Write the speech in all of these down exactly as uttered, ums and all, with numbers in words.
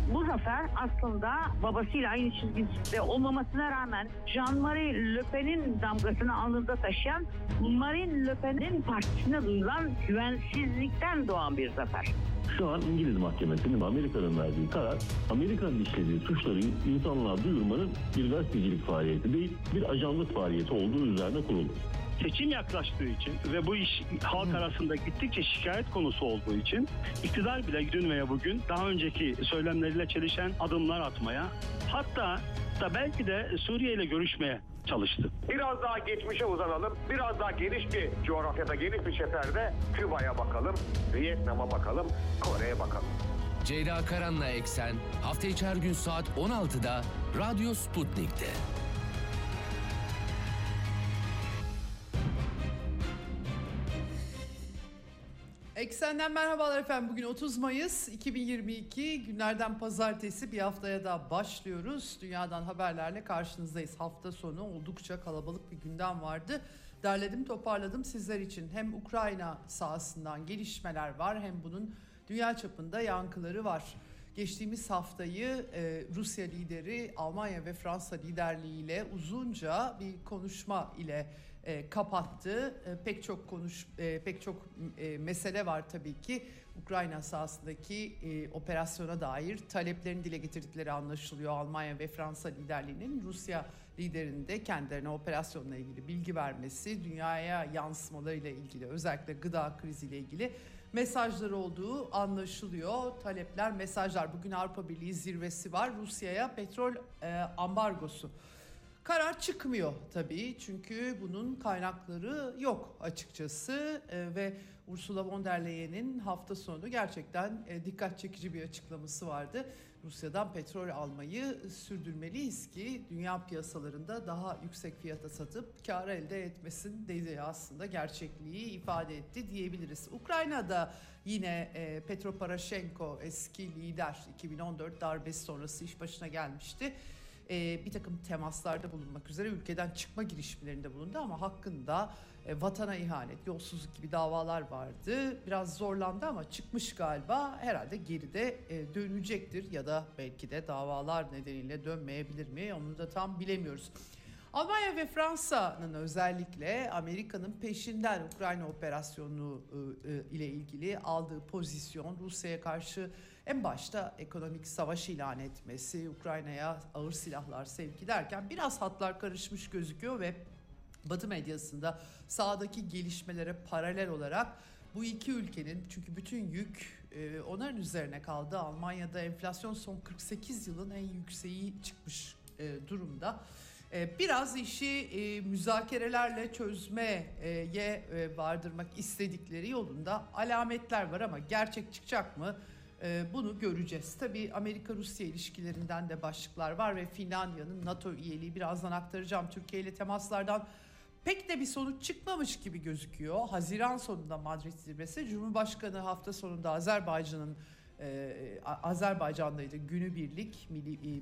Bu zafer aslında babasıyla aynı çizgide olmamasına rağmen Jean-Marie Le Pen'in damgasını alnında taşıyan Marine Le Pen'in partisine duyulan güvensizlikten doğan bir zafer. Şu an İngiliz mahkemesinin Amerika'nın verdiği karar, Amerika'nın işlediği suçları insanlığa duyurmanın bir gazetecilik faaliyeti değil, bir ajanlık faaliyeti olduğu üzerine kuruldu. Seçim yaklaştığı için ve bu iş halk arasında gittikçe şikayet konusu olduğu için iktidar bile dün veya bugün daha önceki söylemleriyle çelişen adımlar atmaya, hatta da belki de Suriye ile görüşmeye çalıştı. Biraz daha geçmişe uzanalım, biraz daha geniş bir coğrafyada, geniş bir çeperde Küba'ya bakalım, Vietnam'a bakalım, Kore'ye bakalım. Ceyda Karan'la Eksen hafta içi her gün saat on altıda Radyo Sputnik'te. Eksen'den merhabalar efendim. Bugün otuz Mayıs iki bin yirmi iki, günlerden pazartesi, bir haftaya da başlıyoruz. Dünyadan haberlerle karşınızdayız. Hafta sonu oldukça kalabalık bir gündem vardı. Derledim, toparladım sizler için. Hem Ukrayna sahasından gelişmeler var, hem bunun dünya çapında yankıları var. Geçtiğimiz haftayı e, Rusya lideri Almanya ve Fransa liderliğiyle uzunca bir konuşma ile e, kapattı. E, pek çok konuş, e, pek çok e, mesele var tabii ki. Ukrayna sahasındaki e, operasyona dair taleplerini dile getirdikleri anlaşılıyor. Almanya ve Fransa liderliğinin Rusya liderinin de kendilerine operasyonla ilgili bilgi vermesi, dünyaya yansımalarıyla ilgili, özellikle gıda kriziyle ilgili mesajlar olduğu anlaşılıyor. Talepler, mesajlar. Bugün Avrupa Birliği zirvesi var. Rusya'ya petrol e, ambargosu. Karar çıkmıyor tabii, çünkü bunun kaynakları yok açıkçası e, ve Ursula von der Leyen'in hafta sonu gerçekten e, dikkat çekici bir açıklaması vardı. Rusya'dan petrol almayı sürdürmeliyiz ki dünya piyasalarında daha yüksek fiyata satıp kar elde etmesin dediği aslında gerçekliği ifade etti diyebiliriz. Ukrayna'da yine e, Petro Poroshenko, eski lider, iki bin on dört darbesi sonrası iş başına gelmişti. E, bir takım temaslarda bulunmak üzere ülkeden çıkma girişimlerinde bulundu ama hakkında e, vatana ihanet, yolsuzluk gibi davalar vardı. Biraz zorlandı ama çıkmış galiba. Herhalde geride e, dönecektir ya da belki de davalar nedeniyle dönmeyebilir mi? Onu da tam bilemiyoruz. Almanya ve Fransa'nın özellikle Amerika'nın peşinden Ukrayna operasyonu ile ilgili aldığı pozisyon, Rusya'ya karşı en başta ekonomik savaş ilan etmesi, Ukrayna'ya ağır silahlar sevki derken biraz hatlar karışmış gözüküyor ve Batı medyasında sahadaki gelişmelere paralel olarak bu iki ülkenin, çünkü bütün yük e, onların üzerine kaldı. Almanya'da enflasyon son kırk sekiz yılın en yükseği çıkmış e, durumda. Biraz işi müzakerelerle çözmeye vardırmak istedikleri yolunda alametler var ama gerçek çıkacak mı? Bunu göreceğiz. Tabii Amerika-Rusya ilişkilerinden de başlıklar var ve Finlandiya'nın NATO üyeliği, birazdan aktaracağım. Türkiye ile temaslardan pek de bir sonuç çıkmamış gibi gözüküyor. Haziran sonunda Madrid zirvesi, Cumhurbaşkanı hafta sonunda Azerbaycan'ın Azerbaycan'daydı, günübirlik milli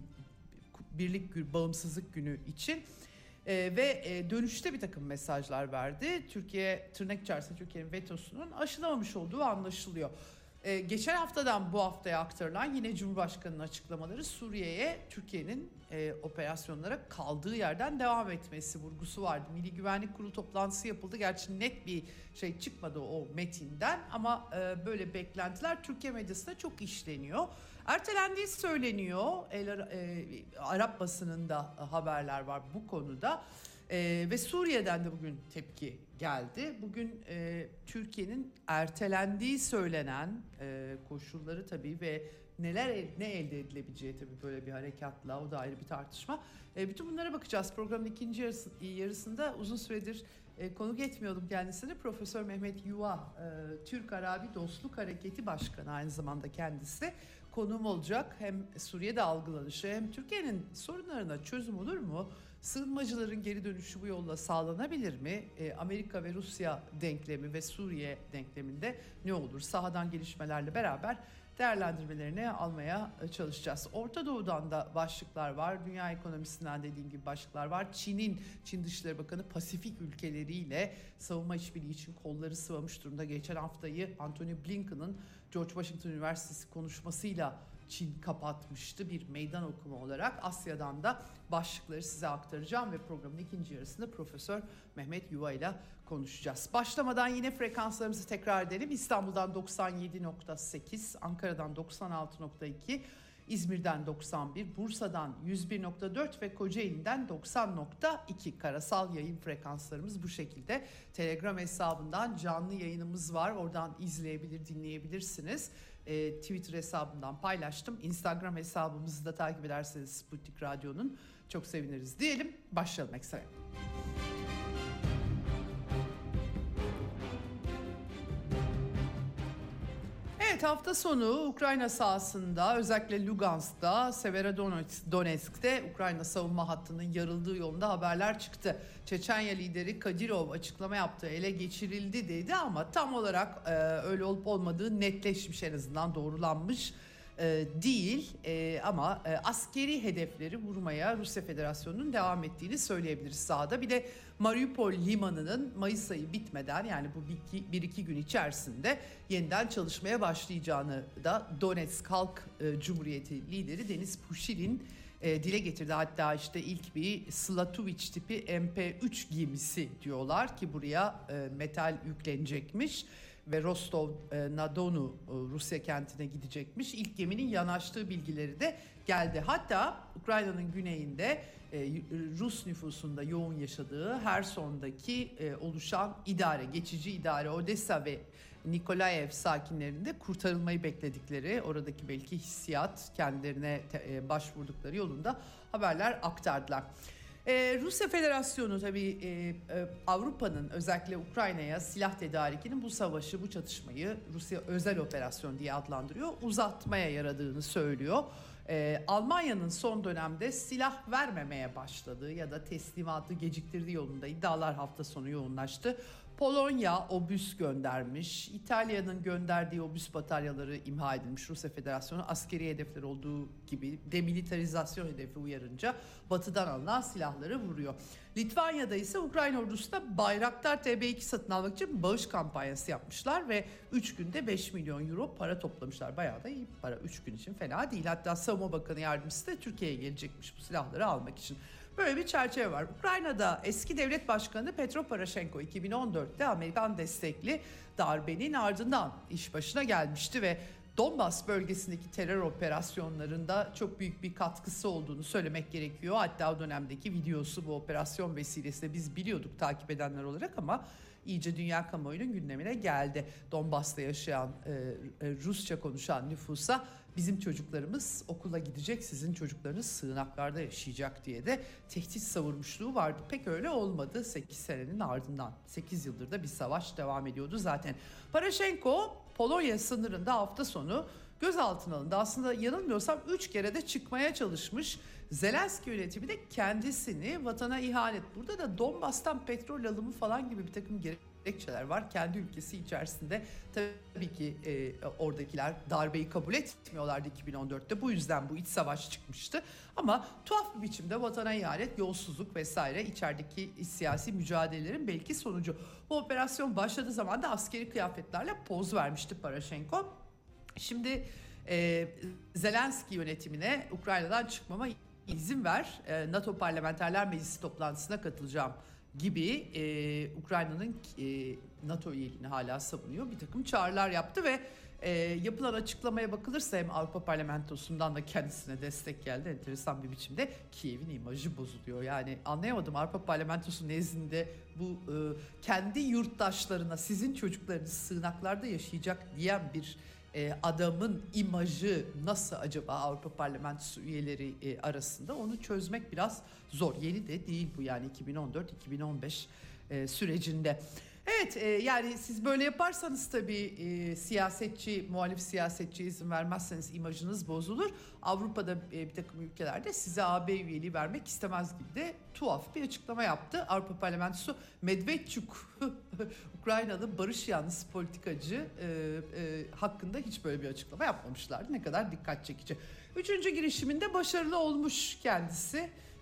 Birlik Bağımsızlık Günü için ee, ve e, dönüşte bir takım mesajlar verdi. Türkiye, tırnak içerisinde Türkiye'nin vetosunun aşılamamış olduğu anlaşılıyor. Ee, geçen haftadan bu haftaya aktarılan yine Cumhurbaşkanı'nın açıklamaları, Suriye'ye Türkiye'nin e, operasyonlara kaldığı yerden devam etmesi vurgusu vardı. Milli Güvenlik Kurulu toplantısı yapıldı. Gerçi net bir şey çıkmadı o metinden ama e, böyle beklentiler Türkiye medyasında çok işleniyor. Ertelendiği söyleniyor. El, e, Arap basınında haberler var bu konuda. E, ve Suriye'den de bugün tepki geldi. Bugün e, Türkiye'nin ertelendiği söylenen e, koşulları tabii ve neler ne elde edilebileceği tabii böyle bir harekatla, o da ayrı bir tartışma. E, bütün bunlara bakacağız. Programın ikinci yarısı, yarısında uzun süredir e, konuk etmiyordum kendisini. Profesör Mehmet Yuva, e, Türk Arabi Dostluk Hareketi Başkanı aynı zamanda kendisi. Konuğum olacak. Hem Suriye'de algılanışı hem Türkiye'nin sorunlarına çözüm olur mu? Sığınmacıların geri dönüşü bu yolla sağlanabilir mi? E, Amerika ve Rusya denklemi ve Suriye denkleminde ne olur? Sahadan gelişmelerle beraber değerlendirmelerini almaya çalışacağız. Orta Doğu'dan da başlıklar var. Dünya ekonomisinden dediğim gibi başlıklar var. Çin'in, Çin Dışişleri Bakanı Pasifik ülkeleriyle savunma işbirliği için kolları sıvamış durumda. Geçen haftayı Antony Blinken'ın George Washington Üniversitesi konuşmasıyla Çin kapatmıştı bir meydan okuma olarak. Asya'dan da başlıkları size aktaracağım ve programın ikinci yarısında Profesör Mehmet Yuva ile konuşacağız. Başlamadan yine frekanslarımızı tekrar edelim. İstanbul'dan doksan yedi nokta sekiz, Ankara'dan doksan altı nokta iki, İzmir'den doksan bir, Bursa'dan yüz bir nokta dört ve Kocaeli'den doksan nokta iki karasal yayın frekanslarımız bu şekilde. Telegram hesabından canlı yayınımız var. Oradan izleyebilir, dinleyebilirsiniz. E, Twitter hesabından paylaştım. Instagram hesabımızı da takip ederseniz Sputnik Radyo'nun çok seviniriz diyelim. Başlayalım Eksen'e. Evet, hafta sonu Ukrayna sahasında, özellikle Lugansk'ta, Severodonetsk'te Ukrayna savunma hattının yarıldığı yolunda haberler çıktı. Çeçenya lideri Kadyrov açıklama yaptı, ele geçirildi dedi ama tam olarak e, öyle olup olmadığı netleşmiş, en azından doğrulanmış e, değil. E, ama e, askeri hedefleri vurmaya Rusya Federasyonu'nun devam ettiğini söyleyebiliriz sahada. Bir de Mariupol limanının Mayıs ayı bitmeden, yani bu bir iki, bir iki gün içerisinde yeniden çalışmaya başlayacağını da Donetsk Halk e, Cumhuriyeti lideri Deniz Pushilin e, dile getirdi. Hatta işte ilk bir Slatovic tipi M P üç gemisi diyorlar ki buraya e, metal yüklenecekmiş ve Rostov-na-Donu e, Rusya kentine gidecekmiş. İlk geminin yanaştığı bilgileri de geldi. Hatta Ukrayna'nın güneyinde e, Rus nüfusunda yoğun yaşadığı Herson'daki e, oluşan idare, geçici idare Odessa ve Nikolaev sakinlerinde kurtarılmayı bekledikleri, oradaki belki hissiyat, kendilerine te, e, başvurdukları yolunda haberler aktardılar. Ee, Rusya Federasyonu tabii e, e, Avrupa'nın özellikle Ukrayna'ya silah tedarikinin bu savaşı, bu çatışmayı Rusya özel operasyon diye adlandırıyor, uzatmaya yaradığını söylüyor. Ee, Almanya'nın son dönemde silah vermemeye başladığı ya da teslimatı geciktirdiği yolunda iddialar hafta sonu yoğunlaştı. Polonya obüs göndermiş, İtalya'nın gönderdiği obüs bataryaları imha edilmiş. Rusya Federasyonu askeri hedefler olduğu gibi demilitarizasyon hedefi uyarınca batıdan alınan silahları vuruyor. Litvanya'da ise Ukrayna ordusuna Bayraktar T B iki satın almak için bağış kampanyası yapmışlar ve üç günde beş milyon euro para toplamışlar. Bayağı da iyi para, üç gün için fena değil. Hatta Savunma Bakanı Yardımcısı da Türkiye'ye gelecekmiş bu silahları almak için. Böyle bir çerçeve var. Ukrayna'da eski devlet başkanı Petro Poroshenko iki bin on dörtte Amerikan destekli darbenin ardından iş başına gelmişti ve Donbas bölgesindeki terör operasyonlarında çok büyük bir katkısı olduğunu söylemek gerekiyor. Hatta o dönemdeki videosu bu operasyon vesilesiyle biz biliyorduk takip edenler olarak ama iyice dünya kamuoyunun gündemine geldi. Donbas'ta yaşayan, e, e, Rusça konuşan nüfusa bizim çocuklarımız okula gidecek, sizin çocuklarınız sığınaklarda yaşayacak diye de tehdit savurmuşluğu vardı. Pek öyle olmadı sekiz senenin ardından. sekiz yıldır da bir savaş devam ediyordu zaten. Poroshenko Polonya sınırında hafta sonu gözaltına alındı. Aslında yanılmıyorsam üç kere de çıkmaya çalışmış. Zelenski yönetimi de kendisini vatana ihanet. Burada da Donbas'tan petrol alımı falan gibi bir takım gerekçeler var. Kendi ülkesi içerisinde tabii ki e, oradakiler darbeyi kabul etmiyorlardı iki bin on dörtte. Bu yüzden bu iç savaş çıkmıştı. Ama tuhaf bir biçimde vatana ihanet, yolsuzluk vesaire içerideki siyasi mücadelelerin belki sonucu. Bu operasyon başladığı zaman da askeri kıyafetlerle poz vermişti Poroshenko. Şimdi e, Zelenski yönetimine Ukrayna'dan çıkmama izin ver, e, NATO Parlamenterler Meclisi toplantısına katılacağım gibi e, Ukrayna'nın e, NATO üyeliğini hala savunuyor. Bir takım çağrılar yaptı ve e, yapılan açıklamaya bakılırsa hem Avrupa Parlamentosu'ndan da kendisine destek geldi. Enteresan bir biçimde Kiev'in imajı bozuluyor. Yani anlayamadım, Avrupa Parlamentosu nezdinde bu e, kendi yurttaşlarına sizin çocuklarınız sığınaklarda yaşayacak diyen bir adamın imajı nasıl acaba Avrupa Parlamentosu üyeleri arasında, onu çözmek biraz zor. Yeni de değil bu, yani iki bin on dört iki bin on beş sürecinde. Evet, yani siz böyle yaparsanız tabii e, siyasetçi, muhalif siyasetçi izin vermezseniz imajınız bozulur. Avrupa'da e, bir takım ülkelerde size A B üyeliği vermek istemez gibi de tuhaf bir açıklama yaptı. Avrupa Parlamentosu Medvedçuk, Ukraynalı barış yanlısı politikacı e, e, hakkında hiç böyle bir açıklama yapmamışlardı. Ne kadar dikkat çekici. Üçüncü girişiminde başarılı olmuş kendisi.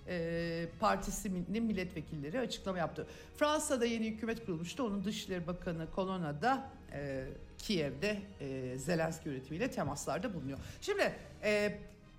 e, Partisi'nin milletvekilleri açıklama yaptı. Fransa'da yeni hükümet kurulmuştu. Onun Dışişleri Bakanı Colonna da e, Kiev'de e, Zelenski yönetimiyle temaslarda bulunuyor. Şimdi e,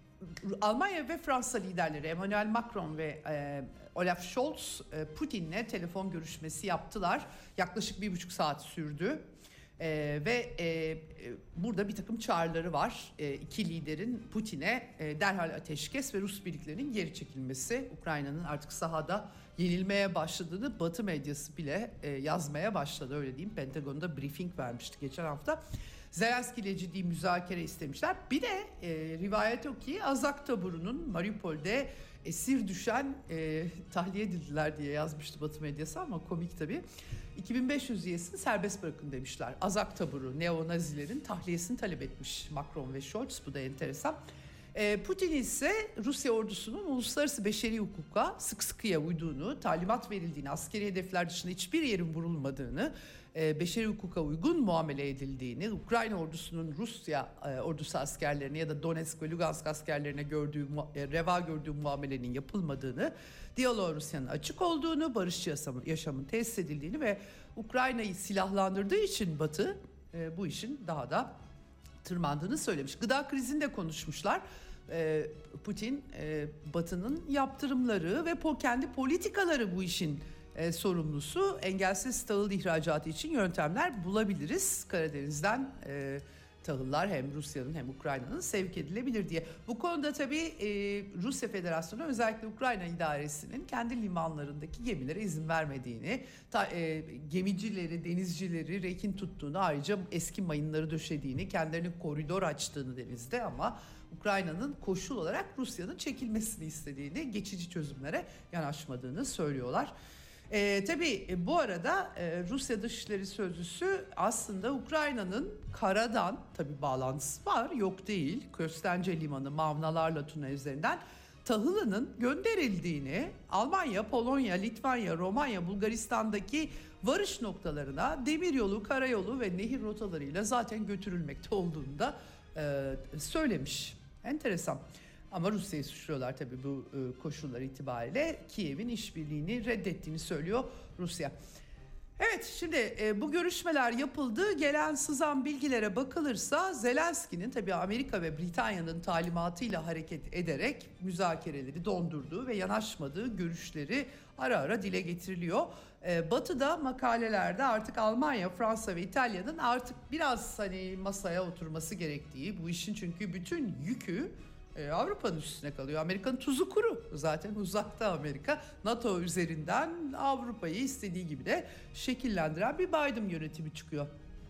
Almanya ve Fransa liderleri Emmanuel Macron ve e, Olaf Scholz e, Putin'le telefon görüşmesi yaptılar. Yaklaşık bir buçuk saat sürdü. Ee, ve e, burada bir takım çağrıları var. E, iki liderin Putin'e e, derhal ateşkes ve Rus birliklerinin geri çekilmesi, Ukrayna'nın artık sahada yenilmeye başladığını Batı medyası bile e, yazmaya başladı, öyle diyeyim. Pentagon'da briefing vermişti geçen hafta. Zelenski ile ciddi müzakere istemişler. Bir de e, rivayet o ki Azak taburunun Mariupol'de esir düşen e, tahliye edildiler diye yazmıştı Batı medyası, ama komik tabii. iki bin beş yüz üyesini serbest bırakın demişler. Azak taburu neonazilerin tahliyesini talep etmiş Macron ve Scholz. Bu da enteresan. E, Putin ise Rusya ordusunun uluslararası beşeri hukuka sık sıkıya uyduğunu, talimat verildiğini, askeri hedefler dışında hiçbir yerin vurulmadığını, e, beşeri hukuka uygun muamele edildiğini, Ukrayna ordusunun Rusya e, ordusu askerlerine ya da Donetsk ve Lugansk askerlerine gördüğü e, reva gördüğü muamelenin yapılmadığını, diyaloğa Rusya'nın açık olduğunu, barışçı yaşamın, yaşamın tesis edildiğini ve Ukrayna'yı silahlandırdığı için Batı e, bu işin daha da tırmandığını söylemiş. Gıda krizini de konuşmuşlar. E, Putin e, Batı'nın yaptırımları ve po, kendi politikaları bu işin e, sorumlusu. Engelsiz tahıl ihracatı için yöntemler bulabiliriz. Karadeniz'den e, tahıllar hem Rusya'nın hem Ukrayna'nın sevk edilebilir diye. Bu konuda tabii e, Rusya Federasyonu özellikle Ukrayna idaresinin kendi limanlarındaki gemilere izin vermediğini, ta, e, gemicileri, denizcileri rehin tuttuğunu, ayrıca eski mayınları döşediğini, kendilerinin koridor açtığını denizde, ama Ukrayna'nın koşul olarak Rusya'nın çekilmesini istediğini, geçici çözümlere yanaşmadığını söylüyorlar. E, tabii e, bu arada e, Rusya Dışişleri Sözcüsü aslında Ukrayna'nın karadan tabii bağlantısı var, yok değil. Köstence Limanı, Mavnalarla Tuna üzerinden tahılının gönderildiğini, Almanya, Polonya, Litvanya, Romanya, Bulgaristan'daki varış noktalarına demiryolu, karayolu ve nehir rotalarıyla zaten götürülmekte olduğunu da e, söylemiş. Enteresan. Ama Rusya'yı suçluyorlar tabii bu e, koşullar itibariyle. Kiev'in işbirliğini reddettiğini söylüyor Rusya. Evet, şimdi e, bu görüşmeler yapıldı. Gelen sızan bilgilere bakılırsa Zelenski'nin tabii Amerika ve Britanya'nın talimatıyla hareket ederek müzakereleri dondurduğu ve yanaşmadığı görüşleri ara ara dile getiriliyor. E, Batı'da makalelerde artık Almanya, Fransa ve İtalya'nın artık biraz hani masaya oturması gerektiği, bu işin çünkü bütün yükü Avrupa'nın üstüne kalıyor. Amerika'nın tuzu kuru. Zaten uzakta Amerika. NATO üzerinden Avrupa'yı istediği gibi de şekillendiren bir Biden yönetimi çıkıyor.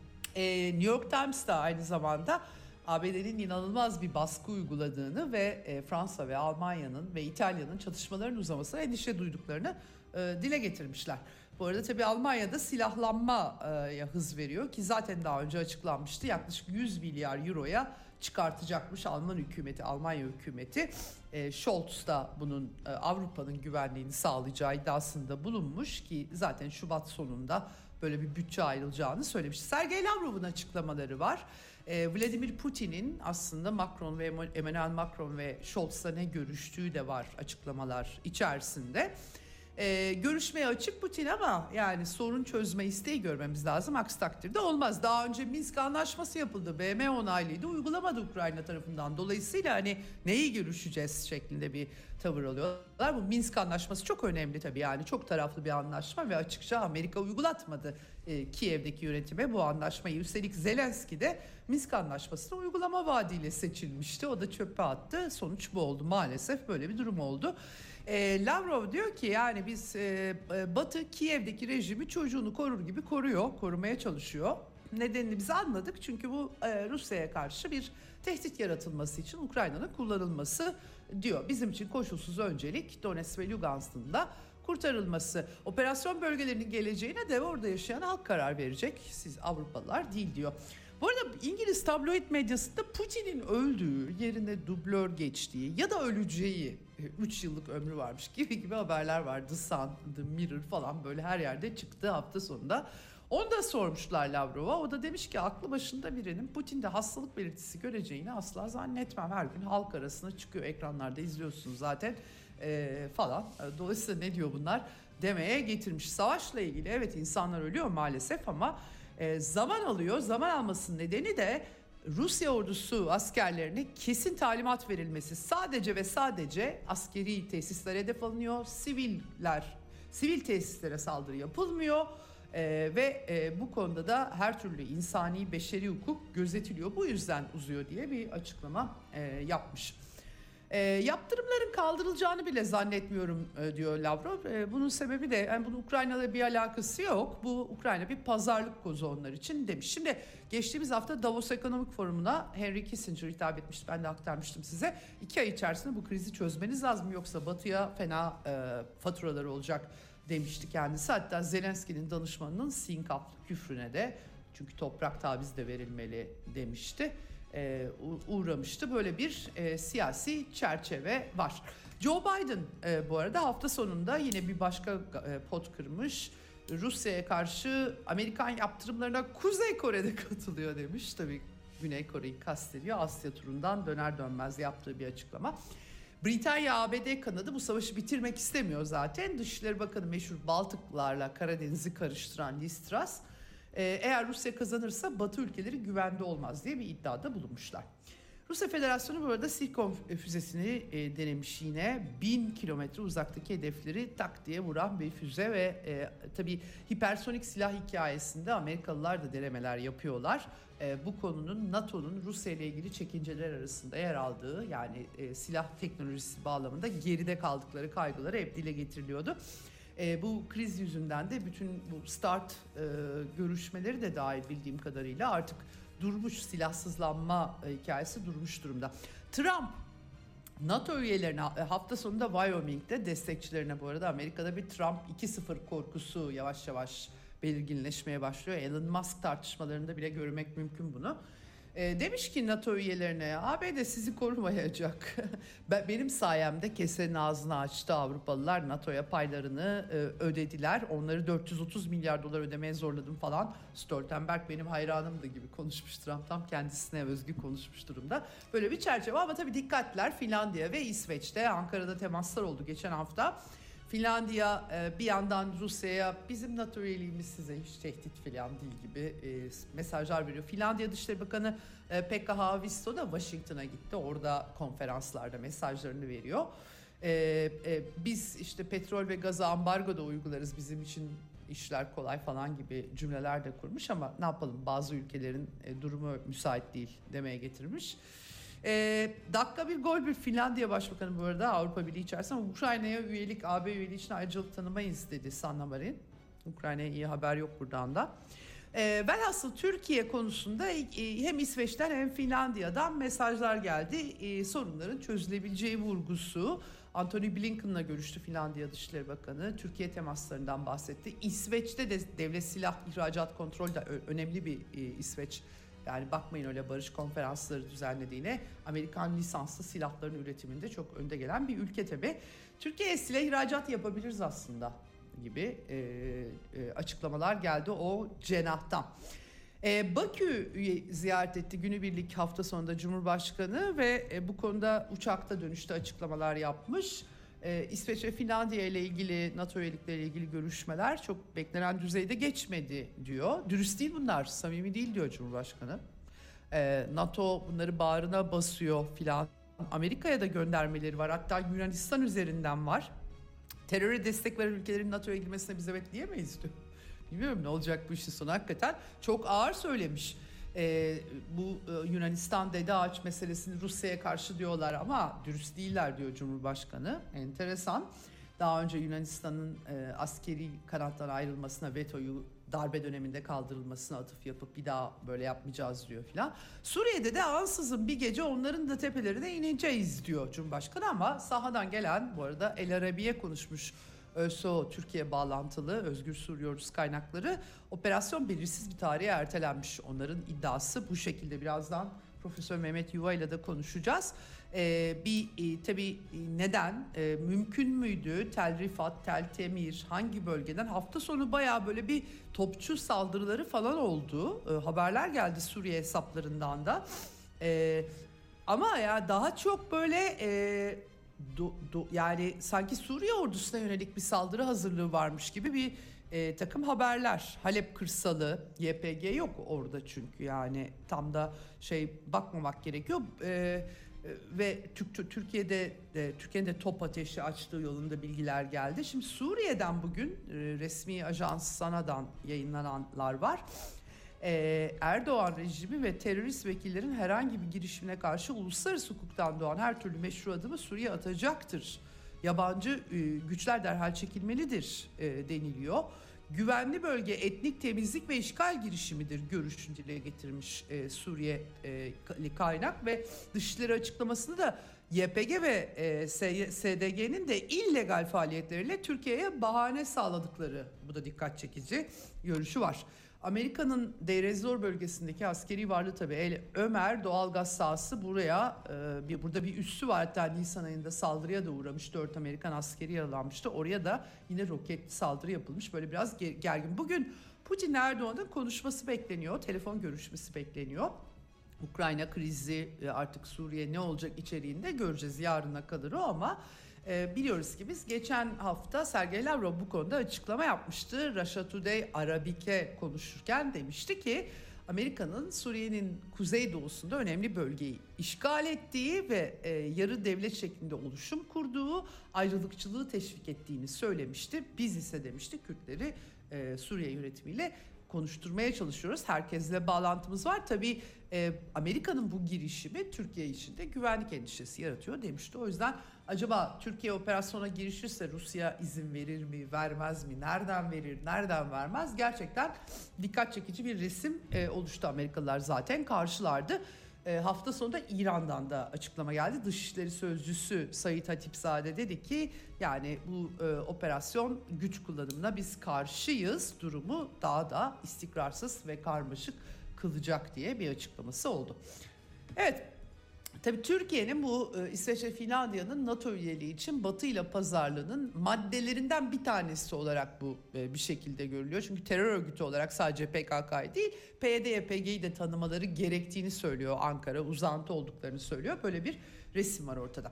Ee, New York Times da aynı zamanda A B D'nin inanılmaz bir baskı uyguladığını ve e, Fransa ve Almanya'nın ve İtalya'nın çatışmaların uzamasına endişe duyduklarını e, dile getirmişler. Bu arada tabii Almanya'da silahlanmaya hız veriyor ki zaten daha önce açıklanmıştı. Yaklaşık yüz milyar euroya çıkartacakmış Alman hükümeti, Almanya hükümeti. E, Scholz da bunun e, Avrupa'nın güvenliğini sağlayacağı iddiasında bulunmuş ki zaten Şubat sonunda böyle bir bütçe ayrılacağını söylemiş. Sergey Lavrov'un açıklamaları var. E, Vladimir Putin'in aslında Macron ve Emmanuel Macron ve Scholz'la ne görüştüğü de var açıklamalar içerisinde. Ee, görüşmeye açık Putin, ama yani sorun çözme isteği görmemiz lazım. Aksi takdirde olmaz. Daha önce Minsk Anlaşması yapıldı. B M onaylıydı. Uygulamadı Ukrayna tarafından. Dolayısıyla hani neyi görüşeceğiz şeklinde bir tavır alıyorlar. Bu Minsk Anlaşması çok önemli tabii. Yani çok taraflı bir anlaşma ve açıkça Amerika uygulatmadı e, Kiev'deki yönetime bu anlaşmayı. Üstelik Zelenski de Minsk Anlaşması'nı uygulama vaadiyle seçilmişti. O da çöpe attı. Sonuç bu oldu. Maalesef böyle bir durum oldu. E, Lavrov diyor ki yani biz e, Batı Kiev'deki rejimi çocuğunu korur gibi koruyor, korumaya çalışıyor. Nedenini biz anladık çünkü bu e, Rusya'ya karşı bir tehdit yaratılması için Ukrayna'nın kullanılması diyor. Bizim için koşulsuz öncelik Donetsk ve Lugansk'ın da kurtarılması. Operasyon bölgelerinin geleceğine de orada yaşayan halk karar verecek. Siz Avrupalılar değil diyor. Bu arada İngiliz tabloid medyasında Putin'in öldüğü, yerine dublör geçtiği ya da öleceği, üç yıllık ömrü varmış gibi gibi haberler var. The Sun, The Mirror falan böyle her yerde çıktı hafta sonunda. Onu da sormuşlar Lavrov'a. O da demiş ki aklı başında birinin Putin'de hastalık belirtisi göreceğini asla zannetmem. Her gün halk arasına çıkıyor, ekranlarda izliyorsunuz zaten. e, falan. Dolayısıyla ne diyor bunlar demeye getirmiş. Savaşla ilgili evet insanlar ölüyor maalesef ama e, zaman alıyor. Zaman almasının nedeni de Rusya ordusu askerlerine kesin talimat verilmesi. Sadece ve sadece askeri tesisler hedef alınıyor. Siviller, sivil tesislere saldırı yapılmıyor. Ee, ve e, bu konuda da her türlü insani, beşeri hukuk gözetiliyor. Bu yüzden uzuyor diye bir açıklama e, yapmış. E, yaptırımların kaldırılacağını bile zannetmiyorum e, diyor Lavrov. E, bunun sebebi de yani bunun Ukrayna'yla bir alakası yok. Bu Ukrayna bir pazarlık kozu onlar için demiş. Şimdi geçtiğimiz hafta Davos Ekonomik Forumu'na Henry Kissinger hitap etmişti. Ben de aktarmıştım size. İki ay içerisinde bu krizi çözmeniz lazım yoksa Batı'ya fena e, faturaları olacak demişti kendisi. Hatta Zelenski'nin danışmanının sinkaflı küfrüne de çünkü toprak taviz de verilmeli demişti. E, uğramıştı. Böyle bir e, siyasi çerçeve var. Joe Biden e, bu arada hafta sonunda yine bir başka e, pot kırmış. Rusya'ya karşı Amerikan yaptırımlarına Kuzey Kore'de katılıyor demiş. Tabii Güney Kore'yi kastediyor. Asya turundan döner dönmez yaptığı bir açıklama. Britanya A B D kanadı bu savaşı bitirmek istemiyor zaten. Dışişleri Bakanı meşhur Baltıklarla Karadeniz'i karıştıran Liz Truss, eğer Rusya kazanırsa Batı ülkeleri güvende olmaz diye bir iddiada bulunmuşlar. Rusya Federasyonu burada Sirkon füzesini e, denemiş yine. Bin kilometre uzaktaki hedefleri tak diye vuran bir füze ve e, tabii hipersonik silah hikayesinde Amerikalılar da denemeler yapıyorlar. E, bu konunun NATO'nun Rusya ile ilgili çekinceler arasında yer aldığı yani e, silah teknolojisi bağlamında geride kaldıkları kaygıları hep dile getiriliyordu. E, bu kriz yüzünden de bütün bu START e, görüşmeleri de dahil bildiğim kadarıyla artık durmuş, silahsızlanma e, hikayesi durmuş durumda. Trump NATO üyelerine hafta sonunda Wyoming'de destekçilerine bu arada Amerika'da bir Trump iki sıfır korkusu yavaş yavaş belirginleşmeye başlıyor. Elon Musk tartışmalarında bile görmek mümkün bunu. E, demiş ki NATO üyelerine A B D sizi korumayacak. Benim sayemde kesenin ağzını açtı Avrupalılar. NATO'ya paylarını e, ödediler. Onları dört yüz otuz milyar dolar ödemeye zorladım falan. Stoltenberg benim hayranımdı gibi konuşmuş Trump. Tam kendisine özgü konuşmuş durumda. Böyle bir çerçeve ama tabii dikkatler Finlandiya ve İsveç'te. Ankara'da temaslar oldu geçen hafta. Finlandiya bir yandan Rusya'ya bizim NATO üyeliğimiz size hiç tehdit falan değil gibi mesajlar veriyor. Finlandiya Dışişleri Bakanı Pekka Haavisto da Washington'a gitti. Orada konferanslarda mesajlarını veriyor. Biz işte petrol ve gazı ambargo da uygularız bizim için işler kolay falan gibi cümleler de kurmuş ama ne yapalım bazı ülkelerin durumu müsait değil demeye getirmiş. E, dakika bir gol bir Finlandiya Başbakanı bu arada Avrupa Birliği içerisinde Ukrayna'ya üyelik A B üyeliği için ayrıcalık tanımayız dedi Sanna Marin. Ukrayna'ya iyi haber yok buradan da. E, velhasıl Türkiye konusunda e, hem İsveç'ten hem Finlandiya'dan mesajlar geldi. E, sorunların çözülebileceği vurgusu. Antony Blinken'la görüştü Finlandiya Dışişleri Bakanı. Türkiye temaslarından bahsetti. İsveç'te de devlet silah ihracat kontrolü de önemli bir e, İsveç. Yani bakmayın öyle barış konferansları düzenlediğine. Amerikan lisanslı silahların üretiminde çok önde gelen bir ülke tabii. Türkiye'ye silah ihracat yapabiliriz aslında gibi e, e, açıklamalar geldi o cenahtan. E, Bakü'yü ziyaret etti günübirlik hafta sonunda Cumhurbaşkanı ve e, bu konuda uçakta dönüşte açıklamalar yapmış. Ee, İsveç ve Finlandiya ile ilgili NATO üyelikleri ile ilgili görüşmeler çok beklenen düzeyde geçmedi diyor. Dürüst değil bunlar, samimi değil diyor Cumhurbaşkanı. Ee, NATO bunları bağrına basıyor filan. Amerika'ya da göndermeleri var. Hatta Yunanistan üzerinden var. Teröre destek veren ülkelerin NATO'ya girmesine biz evet diyemeyiz diyor. Bilmiyorum ne olacak bu işin sonu. Hakikaten çok ağır söylemiş. Ee, bu e, Yunanistan dede ağaç meselesini Rusya'ya karşı diyorlar ama dürüst değiller diyor Cumhurbaşkanı. Enteresan. Daha önce Yunanistan'ın e, askeri kanattan ayrılmasına, vetoyu darbe döneminde kaldırılmasına atıf yapıp bir daha böyle yapmayacağız diyor filan. Suriye'de de ansızın bir gece onların da tepelerine ineceğiz diyor Cumhurbaşkanı ama sahadan gelen bu arada El Arabi'ye konuşmuş. ÖSO Türkiye bağlantılı Özgür Suriye Ordusu kaynakları operasyon belirsiz bir tarihe ertelenmiş. Onların iddiası bu şekilde. Birazdan Profesör Mehmet Yuva ile de konuşacağız. Ee, bir e, tabii e, neden e, mümkün müydü Tel Rifat, Tel Temir hangi bölgeden hafta sonu bayağı böyle bir topçu saldırıları falan oldu. E, haberler geldi Suriye hesaplarından da. E, ama ya daha çok böyle e, do, do, yani sanki Suriye ordusuna yönelik bir saldırı hazırlığı varmış gibi bir e, takım haberler. Halep kırsalı, Y P G yok orada çünkü, yani tam da şey bakmamak gerekiyor. E, ve Türk, Türkiye'de de, Türkiye'nin de top ateşi açtığı yolunda bilgiler geldi. Şimdi Suriye'den bugün e, resmi ajans Sana'dan yayınlananlar var. Ee, Erdoğan rejimi ve terörist vekillerin herhangi bir girişimine karşı uluslararası hukuktan doğan her türlü meşru adımı Suriye atacaktır. Yabancı e, güçler derhal çekilmelidir e, deniliyor. Güvenli bölge etnik temizlik ve işgal girişimidir görüşünü dile getirmiş e, Suriye e, kaynak ve Dışişleri açıklamasını da Y P G ve e, S D G'nin de illegal faaliyetleriyle Türkiye'ye bahane sağladıkları, bu da dikkat çekici görüşü var. Amerika'nın Deir ez-Zor bölgesindeki askeri varlığı tabii El Ömer doğalgaz sahası buraya e, bir burada bir üssü var, hatta Nisan ayında saldırıya da uğramış, dört Amerikan askeri yaralanmıştı. Oraya da yine roketli saldırı yapılmış, böyle biraz gergin. Bugün Putin Erdoğan'ın konuşması bekleniyor, telefon görüşmesi bekleniyor. Ukrayna krizi, artık Suriye ne olacak içeriğinde göreceğiz, yarına kadar o, ama e, biliyoruz ki biz geçen hafta Sergey Lavrov bu konuda açıklama yapmıştı. Russia Today Arabik'e konuşurken demişti ki Amerika'nın Suriye'nin kuzeydoğusunda önemli bölgeyi işgal ettiği ve e, yarı devlet şeklinde oluşum kurduğu, ayrılıkçılığı teşvik ettiğini söylemişti. Biz ise demişti Kürtleri e, Suriye yönetimiyle konuşturmaya çalışıyoruz. Herkesle bağlantımız var. Tabii e, Amerika'nın bu girişimi Türkiye için de güvenlik endişesi yaratıyor demişti. O yüzden acaba Türkiye operasyona girişirse Rusya izin verir mi, vermez mi, nereden verir, nereden vermez? Gerçekten dikkat çekici bir resim e, oluştu. Amerikalılar zaten karşılardı. E, hafta sonunda İran'dan da açıklama geldi. Dışişleri Sözcüsü Said Hatipzade dedi ki yani bu e, operasyon güç kullanımına biz karşıyız, durumu daha da istikrarsız ve karmaşık kılacak diye bir açıklaması oldu. Evet, tabii Türkiye'nin bu e, İsveç ve Finlandiya'nın NATO üyeliği için Batı ile pazarlığının maddelerinden bir tanesi olarak bu e, bir şekilde görülüyor. Çünkü terör örgütü olarak sadece P K K'yı değil, P Y D Y P G'yi de tanımaları gerektiğini söylüyor Ankara, uzantı olduklarını söylüyor. Böyle bir resim var ortada.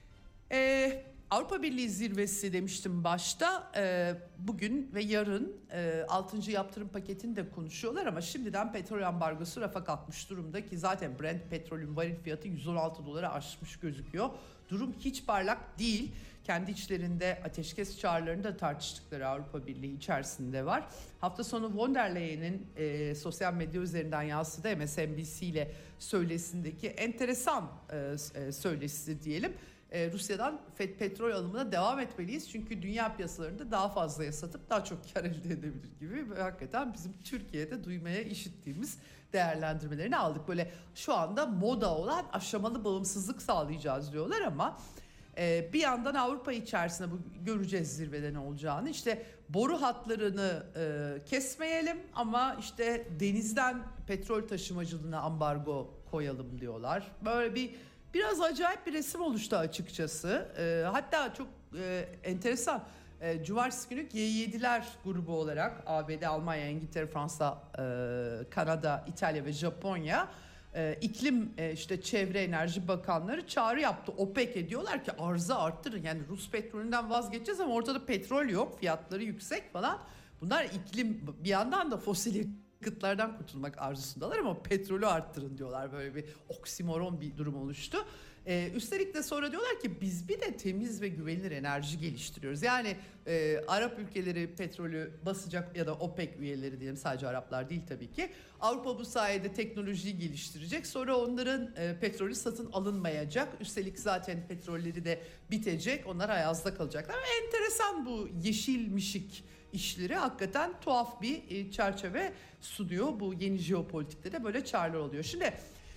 Eee... Avrupa Birliği zirvesi demiştim başta, e, bugün ve yarın e, altıncı yaptırım paketini de konuşuyorlar ama şimdiden petrol ambargosu rafa kalkmış durumda ki zaten Brent petrolün varil fiyatı yüz on altı dolara aşmış gözüküyor. Durum hiç parlak değil. Kendi içlerinde ateşkes çağrılarını da tartıştıkları Avrupa Birliği içerisinde var. Hafta sonu von der Leyen'in e, sosyal medya üzerinden yansıdığı M S N B C ile söylesindeki enteresan e, e, söyleşisi diyelim. Ee, Rusya'dan petrol alımına devam etmeliyiz. Çünkü dünya piyasalarında daha fazlaya satıp daha çok kar elde edebilir gibi. Ve hakikaten bizim Türkiye'de duymaya işittiğimiz değerlendirmelerini aldık. Böyle şu anda moda olan aşamalı bağımsızlık sağlayacağız diyorlar ama e, bir yandan Avrupa içerisinde bu göreceğiz zirvede ne olacağını. İşte boru hatlarını e, kesmeyelim ama işte denizden petrol taşımacılığına ambargo koyalım diyorlar. Böyle bir Biraz acayip bir resim oluştu açıkçası. E, hatta çok e, enteresan. E, Cumartesi günü G yediler grubu olarak A B D, Almanya, İngiltere, Fransa, e, Kanada, İtalya ve Japonya e, iklim e, işte çevre enerji bakanları çağrı yaptı. OPEC'e diyorlar ki arzı arttırın. Yani Rus petrolünden vazgeçeceğiz ama ortada petrol yok, fiyatları yüksek falan. Bunlar iklim, bir yandan da fosil yakıtlardan kurtulmak arzusundalar ama petrolü arttırın diyorlar. Böyle bir oksimoron bir durum oluştu. Ee, üstelik de sonra diyorlar ki biz bir de temiz ve güvenilir enerji geliştiriyoruz. Yani e, Arap ülkeleri petrolü basacak ya da OPEC üyeleri diyelim, sadece Araplar değil tabii ki. Avrupa bu sayede teknolojiyi geliştirecek. Sonra onların e, petrolü satın alınmayacak. Üstelik zaten petrolleri de bitecek. Onlar ayazda kalacaklar. Enteresan bu yeşil mişik işleri, hakikaten tuhaf bir çerçeve sunuyor. Bu yeni jeopolitikte de böyle çağrılar oluyor. Şimdi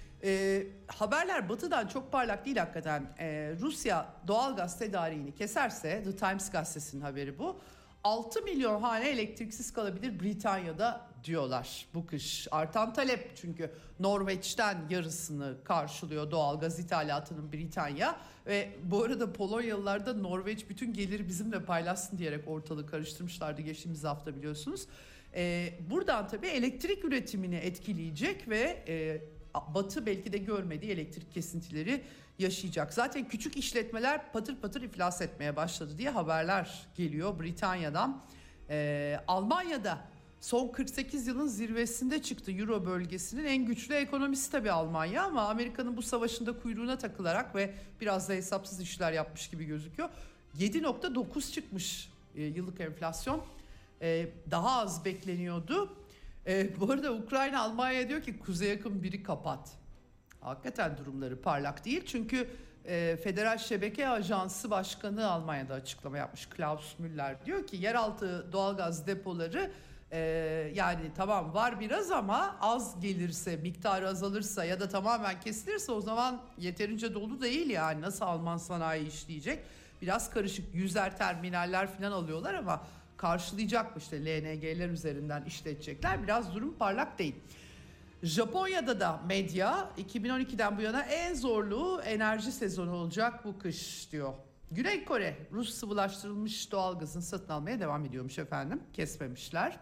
e, haberler batıdan çok parlak değil hakikaten. E, Rusya doğalgaz tedariğini keserse, The Times gazetesinin haberi bu, altı milyon hane elektriksiz kalabilir Britanya'da diyorlar bu kış. Artan talep, çünkü Norveç'ten yarısını karşılıyor doğalgaz ithalatının Britanya. Ve bu arada Polonyalılar da Norveç bütün geliri bizimle paylaşsın diyerek ortalığı karıştırmışlardı geçtiğimiz hafta, biliyorsunuz. Ee, buradan tabii elektrik üretimini etkileyecek ve e, Batı belki de görmediği elektrik kesintileri yaşayacak. Zaten küçük işletmeler patır patır iflas etmeye başladı diye haberler geliyor Britanya'dan. Ee, Almanya'da son kırk sekiz yılın zirvesinde çıktı Euro bölgesinin en güçlü ekonomisi tabii Almanya, ama Amerika'nın bu savaşında kuyruğuna takılarak ve biraz da hesapsız işler yapmış gibi gözüküyor. yedi nokta dokuz çıkmış e, yıllık enflasyon. E, daha az bekleniyordu. E, bu arada Ukrayna Almanya'ya diyor ki kuzey yakın biri kapat. Hakikaten durumları parlak değil. Çünkü e, Federal Şebeke Ajansı Başkanı Almanya'da açıklama yapmış, Klaus Müller. Diyor ki yeraltı doğalgaz depoları e, yani tamam var biraz ama az gelirse, miktarı azalırsa ya da tamamen kesilirse o zaman yeterince dolu değil yani. Nasıl Alman sanayi işleyecek? Biraz karışık, yüzer terminaller falan alıyorlar ama karşılayacakmış işte L N G'ler üzerinden işletecekler. Biraz durum parlak değil. Japonya'da da medya iki bin on ikiden bu yana en zorlu enerji sezonu olacak bu kış diyor. Güney Kore Rus sıvılaştırılmış doğalgazını satın almaya devam ediyormuş efendim. Kesmemişler.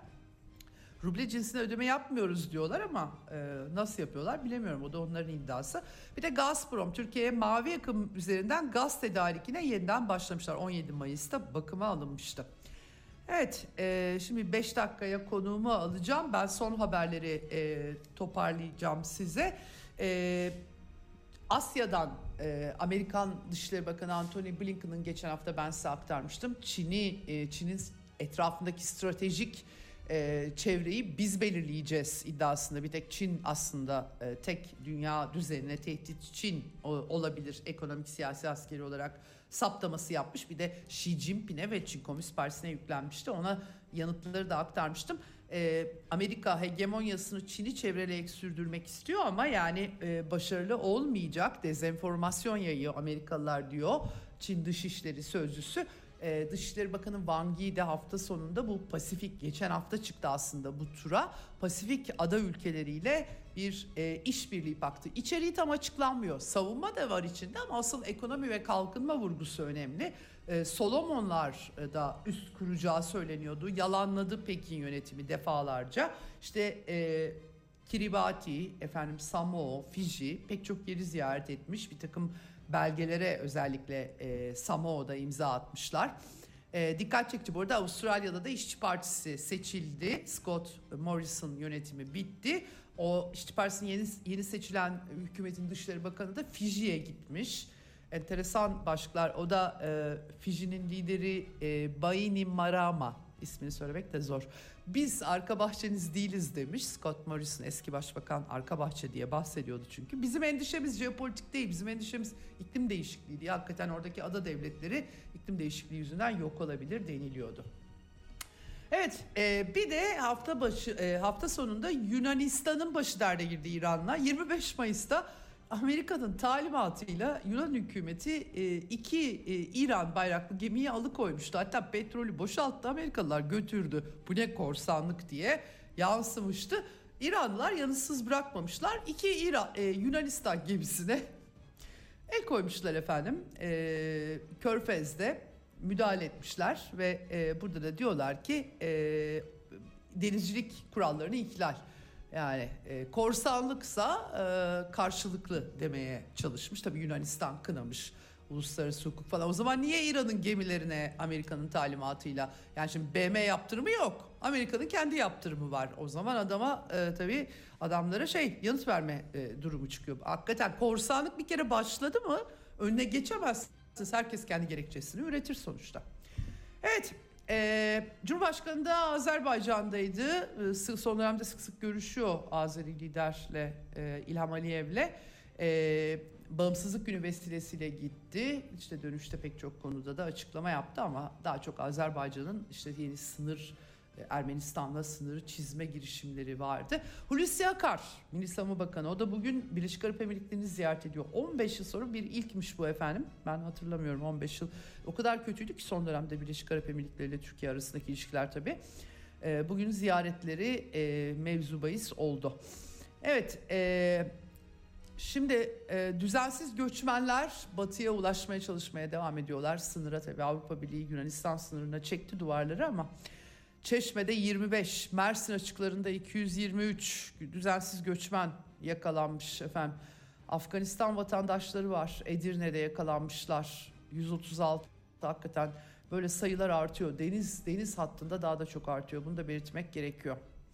Ruble cinsine ödeme yapmıyoruz diyorlar ama e, nasıl yapıyorlar bilemiyorum. O da onların iddiası. Bir de Gazprom Türkiye'ye mavi yakım üzerinden gaz tedarikine yeniden başlamışlar. on yedi Mayıs'ta bakıma alınmıştı. Evet, e, şimdi beş dakikaya konuğumu alacağım. Ben son haberleri e, toparlayacağım size. E, Asya'dan e, Amerikan Dışişleri Bakanı Antony Blinken'ın geçen hafta ben size aktarmıştım. Çin'i, e, Çin'in etrafındaki stratejik e, çevreyi biz belirleyeceğiz iddiasında. Bir tek Çin aslında e, tek dünya düzenine tehdit Çin o, olabilir ekonomik, siyasi, askeri olarak saptaması yapmış. Bir de Xi Jinping'e ve Çin Komünist Partisi'ne yüklenmişti. Ona yanıtları da aktarmıştım. Ee, Amerika hegemonyasını Çin'i çevreleyerek sürdürmek istiyor ama yani e, başarılı olmayacak. Dezenformasyon yayıyor Amerikalılar diyor Çin Dışişleri Sözcüsü. Ee, Dışişleri Bakanı Wang Yi de hafta sonunda bu Pasifik, geçen hafta çıktı aslında bu tura, Pasifik ada ülkeleriyle bir e, işbirliği paktı. İçeriği tam açıklanmıyor. Savunma da var içinde ama asıl ekonomi ve kalkınma vurgusu önemli. E, Solomonlar da üst kuracağı söyleniyordu. Yalanladı Pekin yönetimi defalarca. İşte e, Kiribati, efendim Samoa, Fiji pek çok yeri ziyaret etmiş. Bir takım belgelere özellikle e, Samoa'da imza atmışlar. E, dikkat çekici bu arada, Avustralya'da da İşçi Partisi seçildi. Scott Morrison yönetimi bitti. O İşçi Partisi'nin yeni, yeni seçilen hükümetin Dışişleri Bakanı da Fiji'ye gitmiş. Enteresan başlıklar. O da e, Fiji'nin lideri e, Bainimarama, ismini söylemek de zor. Biz arka bahçeniz değiliz demiş. Scott Morrison eski başbakan arka bahçe diye bahsediyordu çünkü. Bizim endişemiz jeopolitik değil, bizim endişemiz iklim değişikliği diye. Hakikaten oradaki ada devletleri iklim değişikliği yüzünden yok olabilir deniliyordu. Evet, e, bir de hafta başı e, hafta sonunda Yunanistan'ın başı derde girdi İran'la. yirmi beş Mayıs'ta Amerika'nın talimatıyla Yunan hükümeti e, iki e, İran bayraklı gemiyi alıkoymuştu. Hatta petrolü boşalttı, Amerikalılar götürdü. Bu ne korsanlık diye yansımıştı. İranlılar yanısız bırakmamışlar. İki İran, e, Yunanistan gemisine el koymuşlar efendim. E, Körfez'de müdahale etmişler ve e, burada da diyorlar ki e, denizcilik kurallarını ihlal. Yani e, korsanlıksa e, karşılıklı demeye çalışmış. Tabii Yunanistan kınamış uluslararası hukuk falan. O zaman niye İran'ın gemilerine Amerika'nın talimatıyla, yani şimdi B M yaptırımı yok, Amerika'nın kendi yaptırımı var. O zaman adama e, tabii adamlara şey yanıt verme e, durumu çıkıyor. Hakikaten korsanlık bir kere başladı mı önüne geçemezsiniz. Herkes kendi gerekçesini üretir sonuçta. Evet. Ee, Cumhurbaşkanı da Azerbaycan'daydı. Ee, son dönemde sık sık görüşüyor Azeri liderle, e, İlham Aliyev'le. Ee, Bağımsızlık Günü vesilesiyle gitti. İşte dönüşte pek çok konuda da açıklama yaptı ama daha çok Azerbaycan'ın işte yeni sınır, Ermenistan'la sınırı çizme girişimleri vardı. Hulusi Akar, Milli Savunma Bakanı, o da bugün Birleşik Arap Emirlikleri'ni ziyaret ediyor. on beş yıl sonra bir ilkmiş bu efendim. Ben hatırlamıyorum, on beş yıl. O kadar kötüydü ki son dönemde Birleşik Arap Emirlikleri ile Türkiye arasındaki ilişkiler tabii. Bugün ziyaretleri mevzu bahis oldu. Evet, şimdi düzensiz göçmenler batıya ulaşmaya çalışmaya devam ediyorlar. Sınıra tabii Avrupa Birliği Yunanistan sınırına çekti duvarları ama Çeşme'de yirmi beş, Mersin açıklarında iki yüz yirmi üç düzensiz göçmen yakalanmış efendim. Afganistan vatandaşları var. Edirne'de yakalanmışlar. yüz otuz altı hakikaten böyle sayılar artıyor. Deniz deniz hattında daha da çok artıyor. Bunu da belirtmek gerekiyor.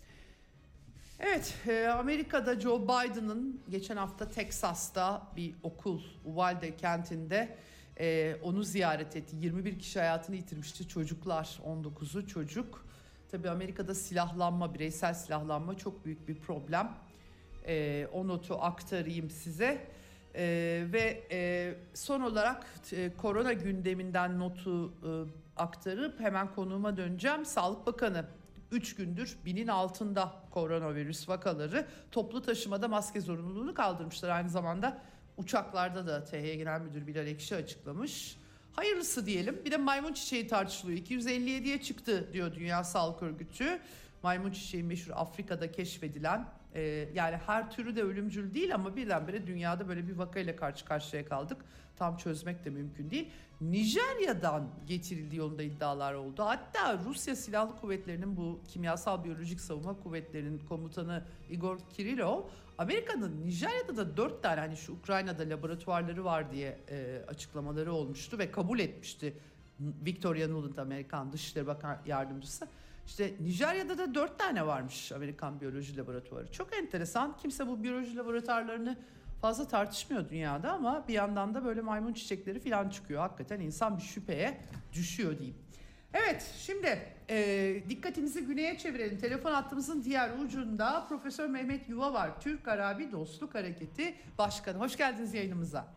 Evet, Amerika'da Joe Biden'ın geçen hafta Teksas'ta bir okul, Uvalde kentinde e, onu ziyaret etti. yirmi bir kişi hayatını yitirmişti, çocuklar, on dokuzu çocuk. Tabii Amerika'da silahlanma, bireysel silahlanma çok büyük bir problem. E, o notu aktarayım size. E, ve e, son olarak e, korona gündeminden notu e, aktarıp hemen konuğuma döneceğim. Sağlık Bakanı üç gündür binin altında koronavirüs vakaları, toplu taşımada maske zorunluluğunu kaldırmışlar. Aynı zamanda uçaklarda da T H Y Genel Müdürü Bilal Ekşi açıklamış. Hayırlısı diyelim. Bir de maymun çiçeği tartışılıyor. iki yüz elli yediye çıktı diyor Dünya Sağlık Örgütü. Maymun çiçeği meşhur Afrika'da keşfedilen, e, yani her türü de ölümcül değil ama birdenbire dünyada böyle bir vakayla karşı karşıya kaldık. Tam çözmek de mümkün değil. Nijerya'dan getirildiği yolunda iddialar oldu. Hatta Rusya Silahlı Kuvvetleri'nin bu kimyasal biyolojik savunma kuvvetlerinin komutanı Igor Kirillov, Amerika'nın Nijerya'da da dört tane hani şu Ukrayna'da laboratuvarları var diye e, açıklamaları olmuştu ve kabul etmişti Victoria Nuland, Amerikan Dışişleri Bakan Yardımcısı. İşte Nijerya'da da dört tane varmış Amerikan biyoloji laboratuvarı. Çok enteresan. Kimse bu biyoloji laboratuvarlarını fazla tartışmıyor dünyada ama bir yandan da böyle maymun çiçekleri falan çıkıyor. Hakikaten insan bir şüpheye düşüyor diyeyim. Evet, şimdi e, dikkatimizi güneye çevirelim. Telefon hattımızın diğer ucunda Profesör Mehmet Yuva var. Türk Arabi Dostluk Hareketi Başkanı. Hoş geldiniz yayınımıza.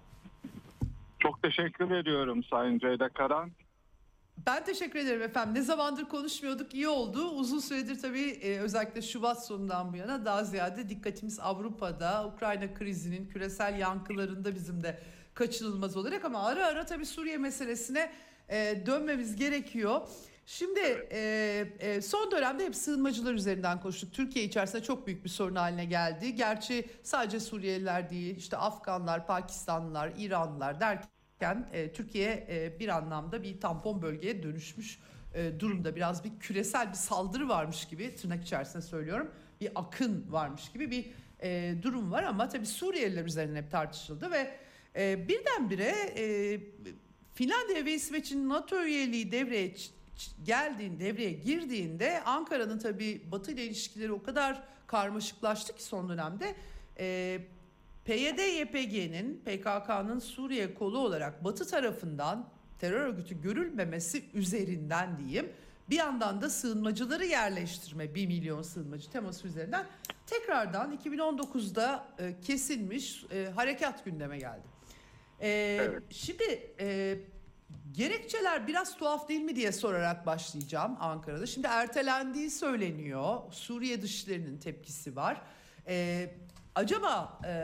Çok teşekkür ediyorum Sayın Ceyda Karan. Ben teşekkür ederim efendim. Ne zamandır konuşmuyorduk, iyi oldu. Uzun süredir tabii e, özellikle Şubat sonundan bu yana daha ziyade dikkatimiz Avrupa'da, Ukrayna krizinin küresel yankılarında bizim de kaçınılmaz olarak, ama ara ara tabii Suriye meselesine e, dönmemiz gerekiyor. Şimdi e, e, son dönemde hep sığınmacılar üzerinden konuştuk. Türkiye içerisinde çok büyük bir sorun haline geldi. Gerçi sadece Suriyeliler değil, işte Afganlar, Pakistanlılar, İranlılar derken E, Türkiye e, bir anlamda bir tampon bölgeye dönüşmüş e, durumda. Biraz bir küresel bir saldırı varmış gibi, tırnak içerisinde söylüyorum, bir akın varmış gibi bir e, durum var. Ama tabii Suriyeliler üzerinden hep tartışıldı ve e, birdenbire e, Finlandiya ve İsveç'in NATO üyeliği devreye geldiğinde, devreye girdiğinde Ankara'nın tabii Batı ile ilişkileri o kadar karmaşıklaştı ki son dönemde e, P Y D Y P G'nin, P K K'nın Suriye kolu olarak Batı tarafından terör örgütü görülmemesi üzerinden diyeyim, bir yandan da sığınmacıları yerleştirme, bir milyon sığınmacı teması üzerinden tekrardan iki bin on dokuzda e, kesilmiş e, harekat gündeme geldi. E, evet. Şimdi e, gerekçeler biraz tuhaf değil mi diye sorarak başlayacağım Ankara'da. Şimdi ertelendiği söyleniyor. Suriye Dışişleri'nin tepkisi var. E, Acaba e,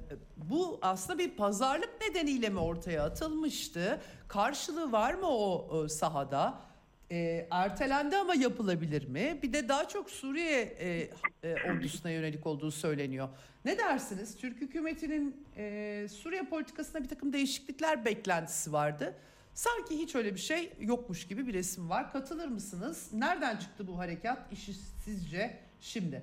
bu aslında bir pazarlık nedeniyle mi ortaya atılmıştı? Karşılığı var mı o e, sahada? E, ertelendi ama yapılabilir mi? Bir de daha çok Suriye e, e, ordusuna yönelik olduğu söyleniyor. Ne dersiniz? Türk hükümetinin e, Suriye politikasında bir takım değişiklikler beklentisi vardı. Sanki hiç öyle bir şey yokmuş gibi bir resim var. Katılır mısınız? Nereden çıktı bu harekat işi sizce şimdi?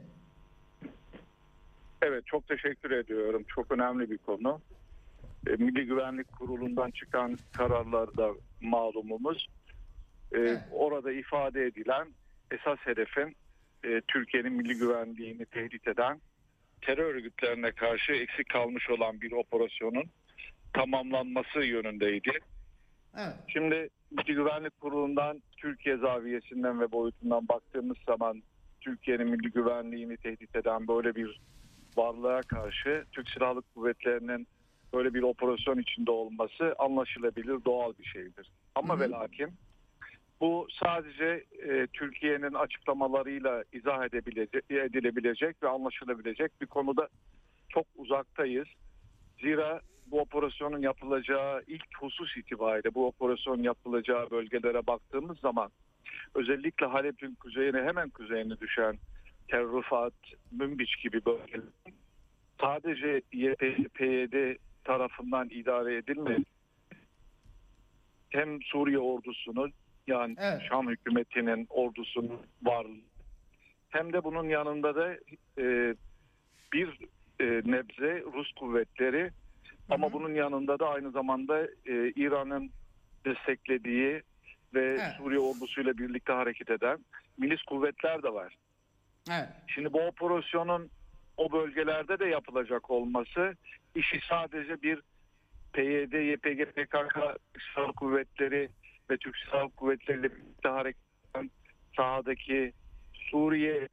Evet, çok teşekkür ediyorum. Çok önemli bir konu. E, Milli Güvenlik Kurulu'ndan çıkan kararlarda malumumuz. E, evet. Orada ifade edilen esas hedefin e, Türkiye'nin milli güvenliğini tehdit eden terör örgütlerine karşı eksik kalmış olan bir operasyonun tamamlanması yönündeydi. Evet. Şimdi Milli Güvenlik Kurulu'ndan Türkiye zaviyesinden ve boyutundan baktığımız zaman Türkiye'nin milli güvenliğini tehdit eden böyle bir varlığa karşı Türk Silahlı Kuvvetleri'nin böyle bir operasyon içinde olması anlaşılabilir, doğal bir şeydir. Ama hı hı. ve lakin bu sadece e, Türkiye'nin açıklamalarıyla izah edebilecek, edilebilecek ve anlaşılabilecek bir konuda çok uzaktayız. Zira bu operasyonun yapılacağı ilk husus itibariyle bu operasyon yapılacağı bölgelere baktığımız zaman özellikle Halep'in kuzeyine, hemen kuzeyine düşen Tel Rifat, Münbiç gibi bölgeler sadece P Y D tarafından idare edilmedi. Hem Suriye ordusunun, yani evet. Şam hükümetinin ordusunun varlığı, hem de bunun yanında da e, bir e, nebze Rus kuvvetleri. Ama Hı-hı. bunun yanında da aynı zamanda e, İran'ın desteklediği ve Evet. Suriye ordusuyla birlikte hareket eden milis kuvvetler de var. Evet. Şimdi bu operasyonun o bölgelerde de yapılacak olması işi sadece bir P Y D, Y P G, P K K Silahlı Kuvvetleri ve Türk Silahlı Kuvvetleri ile birlikte hareket eden sahadaki Suriye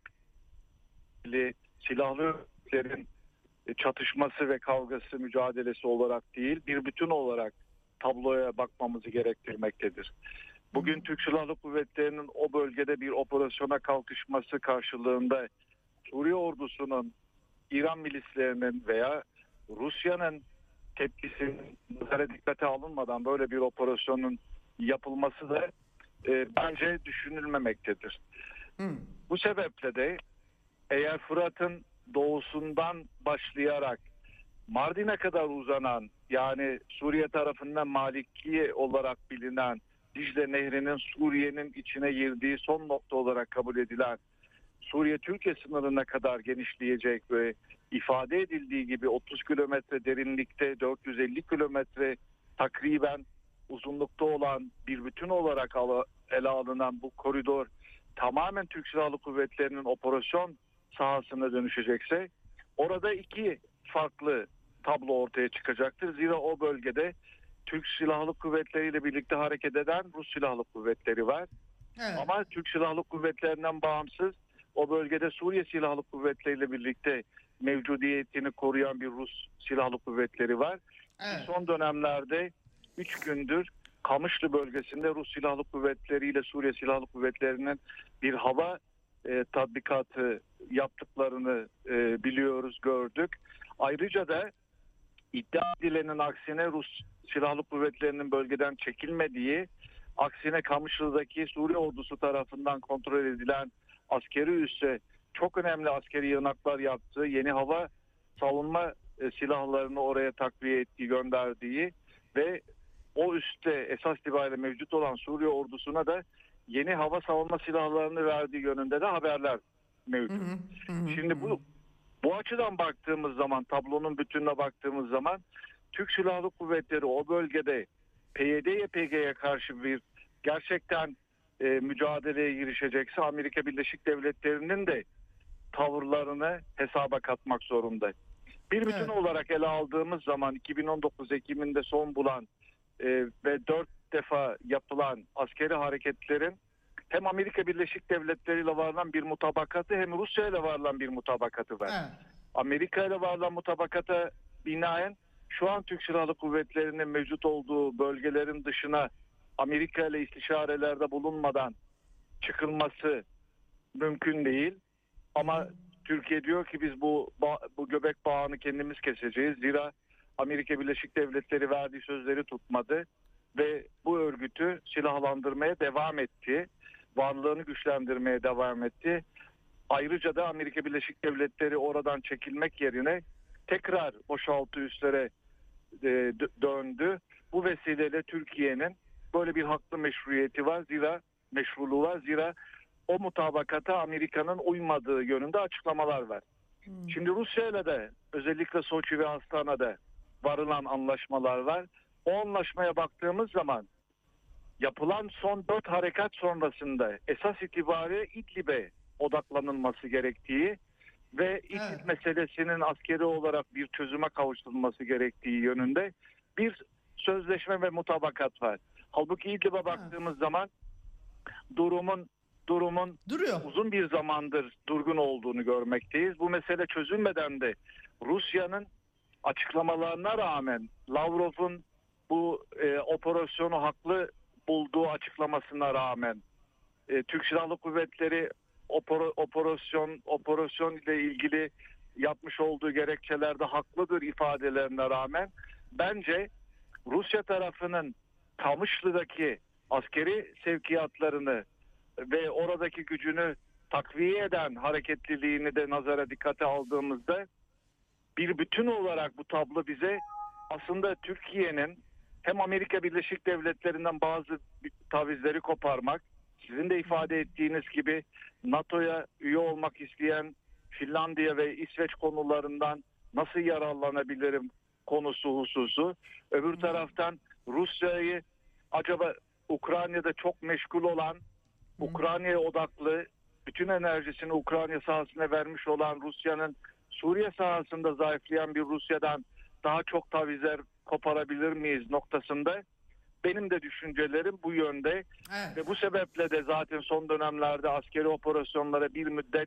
silahlı kuvvetlerin çatışması ve kavgası, mücadelesi olarak değil, bir bütün olarak tabloya bakmamızı gerektirmektedir. Bugün hmm. Türk Silahlı Kuvvetleri'nin o bölgede bir operasyona kalkışması karşılığında Suriye ordusunun, İran milislerinin veya Rusya'nın tepkisinin nazara dikkate alınmadan böyle bir operasyonun yapılması da e, bence düşünülmemektedir. Hmm. Bu sebeple de eğer Fırat'ın doğusundan başlayarak Mardin'e kadar uzanan, yani Suriye tarafından Maliki olarak bilinen Dicle Nehri'nin Suriye'nin içine girdiği son nokta olarak kabul edilen Suriye-Türkiye sınırına kadar genişleyecek ve ifade edildiği gibi otuz kilometre derinlikte, dört yüz elli kilometre takriben uzunlukta olan bir bütün olarak ele alınan bu koridor tamamen Türk Silahlı Kuvvetleri'nin operasyon sahasına dönüşecekse orada iki farklı tablo ortaya çıkacaktır. Zira o bölgede Türk Silahlı Kuvvetleri ile birlikte hareket eden Rus Silahlı Kuvvetleri var. Evet. Ama Türk Silahlı Kuvvetleri'nden bağımsız o bölgede Suriye Silahlı Kuvvetleri ile birlikte mevcudiyetini koruyan bir Rus Silahlı Kuvvetleri var. Evet. Son dönemlerde üç gündür Kamışlı bölgesinde Rus Silahlı Kuvvetleri ile Suriye Silahlı Kuvvetleri'nin bir hava e, tatbikatı yaptıklarını e, biliyoruz, gördük. Ayrıca da iddia edilenin aksine Rus Silahlı Kuvvetleri'nin bölgeden çekilmediği, aksine Kamışlı'daki Suriye ordusu tarafından kontrol edilen askeri üsse çok önemli askeri yığınaklar yaptığı, yeni hava savunma e, silahlarını oraya takviye ettiği, gönderdiği ve o üste esas itibariyle mevcut olan Suriye ordusuna da yeni hava savunma silahlarını verdiği yönünde de haberler mevcut. Hı hı, hı, Şimdi bu bu açıdan baktığımız zaman, tablonun bütününe baktığımız zaman Türk Silahlı Kuvvetleri o bölgede P Y D Y P G'ye karşı bir gerçekten e, mücadeleye girişecekse Amerika Birleşik Devletleri'nin de tavırlarını hesaba katmak zorunda. Bir bütün evet. olarak ele aldığımız zaman iki bin on dokuz Ekim'inde son bulan e, ve dört defa yapılan askeri hareketlerin hem Amerika Birleşik Devletleri ile varılan bir mutabakatı hem Rusya ile varılan bir mutabakatı var. Evet. Amerika ile varılan mutabakata binaen şu an Türk Silahlı Kuvvetleri'nin mevcut olduğu bölgelerin dışına Amerika ile istişarelerde bulunmadan çıkılması mümkün değil. Ama Türkiye diyor ki biz bu bu göbek bağını kendimiz keseceğiz. Zira Amerika Birleşik Devletleri verdiği sözleri tutmadı ve bu örgütü silahlandırmaya devam etti. Varlığını güçlendirmeye devam etti. Ayrıca da Amerika Birleşik Devletleri oradan çekilmek yerine tekrar boşaltı üslere e, döndü. Bu vesileyle Türkiye'nin böyle bir haklı meşruiyeti var. Zira meşruluğu var. Zira o mutabakata Amerika'nın uymadığı yönünde açıklamalar var. Hmm. Şimdi Rusya ile de özellikle Soçi ve Astana'da varılan anlaşmalar var. O anlaşmaya baktığımız zaman yapılan son dört harekat sonrasında esas itibariyle İdlib'e odaklanılması gerektiği ve İdlib evet. meselesinin askeri olarak bir çözüme kavuşturulması gerektiği yönünde bir sözleşme ve mutabakat var. Halbuki İdlib'e baktığımız evet. zaman durumun durumun Duruyor. uzun bir zamandır durgun olduğunu görmekteyiz. Bu mesele çözülmeden de Rusya'nın açıklamalarına rağmen Lavrov'un bu e, operasyonu haklı bulduğu açıklamasına rağmen e, Türk Silahlı Kuvvetleri opera, operasyon operasyon ile ilgili yapmış olduğu gerekçelerde haklıdır ifadelerine rağmen bence Rusya tarafının Kamışlı'daki askeri sevkiyatlarını ve oradaki gücünü takviye eden hareketliliğini de nazara dikkate aldığımızda bir bütün olarak bu tablo bize aslında Türkiye'nin hem Amerika Birleşik Devletleri'nden bazı tavizleri koparmak, sizin de ifade ettiğiniz gibi NATO'ya üye olmak isteyen Finlandiya ve İsveç konularından nasıl yararlanabilirim konusu hususu. Öbür taraftan Rusya'yı acaba Ukrayna'da çok meşgul olan, Ukrayna'ya odaklı, bütün enerjisini Ukrayna sahasına vermiş olan Rusya'nın Suriye sahasında zayıflayan bir Rusya'dan daha çok tavizler koparabilir miyiz noktasında benim de düşüncelerim bu yönde. Evet. Ve bu sebeple de zaten son dönemlerde askeri operasyonlara bir müddet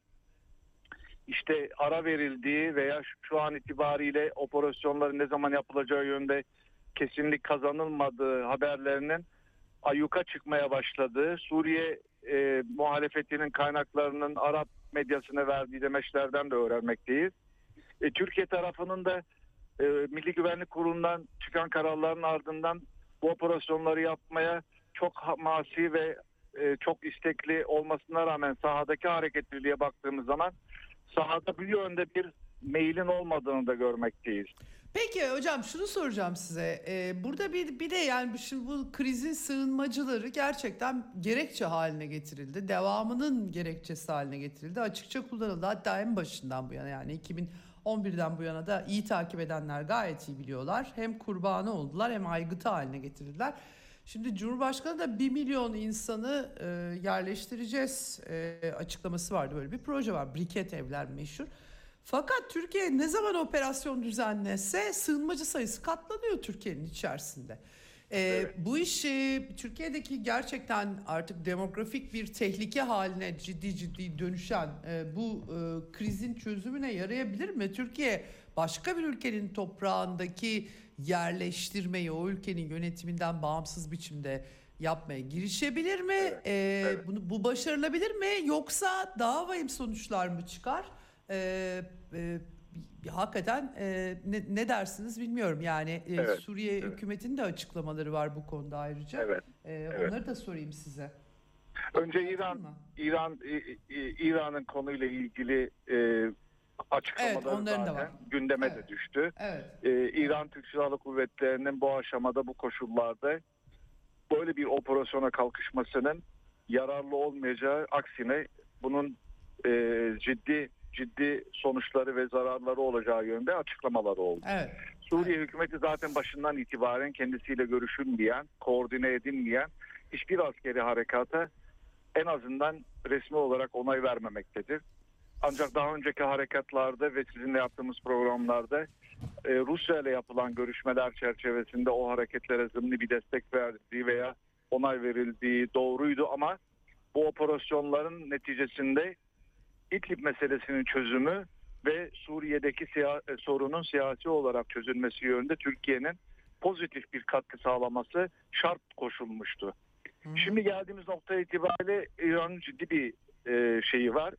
işte ara verildiği veya şu an itibariyle operasyonların ne zaman yapılacağı yönde kesinlik kazanılmadığı haberlerinin ayyuka çıkmaya başladığı, Suriye e, muhalefetinin kaynaklarının Arap medyasına verdiği demeçlerden de öğrenmekteyiz. E, Türkiye tarafının da e, Milli Güvenlik Kurulu'ndan çıkan kararların ardından bu operasyonları yapmaya çok hamasi ve e, çok istekli olmasına rağmen sahadaki hareketliliğe baktığımız zaman sahada bu yönde bir meylin olmadığını da görmekteyiz. Peki hocam şunu soracağım size. Ee, burada bir bir de yani şimdi bu krizin sığınmacıları gerçekten gerekçe haline getirildi. Devamının gerekçesi haline getirildi. Açıkça kullanıldı. Hatta en başından bu yana yani iki bin on birden bu yana da iyi takip edenler gayet iyi biliyorlar. Hem kurbanı oldular hem aygıtı haline getirdiler. Şimdi Cumhurbaşkanı da bir milyon insanı e, yerleştireceğiz e, açıklaması vardı. Böyle bir proje var. Briket evler meşhur. Fakat Türkiye ne zaman operasyon düzenlese sığınmacı sayısı katlanıyor Türkiye'nin içerisinde. Ee, evet. Bu iş e, Türkiye'deki gerçekten artık demografik bir tehlike haline ciddi ciddi dönüşen e, bu e, krizin çözümüne yarayabilir mi? Türkiye başka bir ülkenin toprağındaki yerleştirmeyi o ülkenin yönetiminden bağımsız biçimde yapmaya girişebilir mi? Evet. Ee, evet. Bunu, bu başarılabilir mi? Yoksa daha vahim sonuçlar mı çıkar? Ee, e, hakikaten e, ne, ne dersiniz bilmiyorum yani e, evet, Suriye evet. hükümetinin de açıklamaları var bu konuda ayrıca. Evet, ee, evet. Onları da sorayım size. Önce İran, İran, İran'ın konuyla ilgili e, açıklamaları evet, zaten da var. gündeme evet. de düştü. Evet. E, İran Türk Silahlı Kuvvetleri'nin bu aşamada, bu koşullarda böyle bir operasyona kalkışmasının yararlı olmayacağı, aksine bunun e, ciddi ciddi sonuçları ve zararları olacağı yönde açıklamaları oldu. Evet. Suriye evet. hükümeti zaten başından itibaren kendisiyle görüşülmeyen, koordine edilmeyen hiçbir askeri harekata en azından resmi olarak onay vermemektedir. Ancak daha önceki harekatlarda ve sizinle yaptığımız programlarda e, Rusya ile yapılan görüşmeler çerçevesinde o hareketlere zımni bir destek verdiği veya onay verildiği doğruydu ama bu operasyonların neticesinde İdlib meselesinin çözümü ve Suriye'deki siya- sorunun siyasi olarak çözülmesi yönünde Türkiye'nin pozitif bir katkı sağlaması şart koşulmuştu. Hı. Şimdi geldiğimiz nokta itibariyle İran'ın ciddi bir e, şeyi var,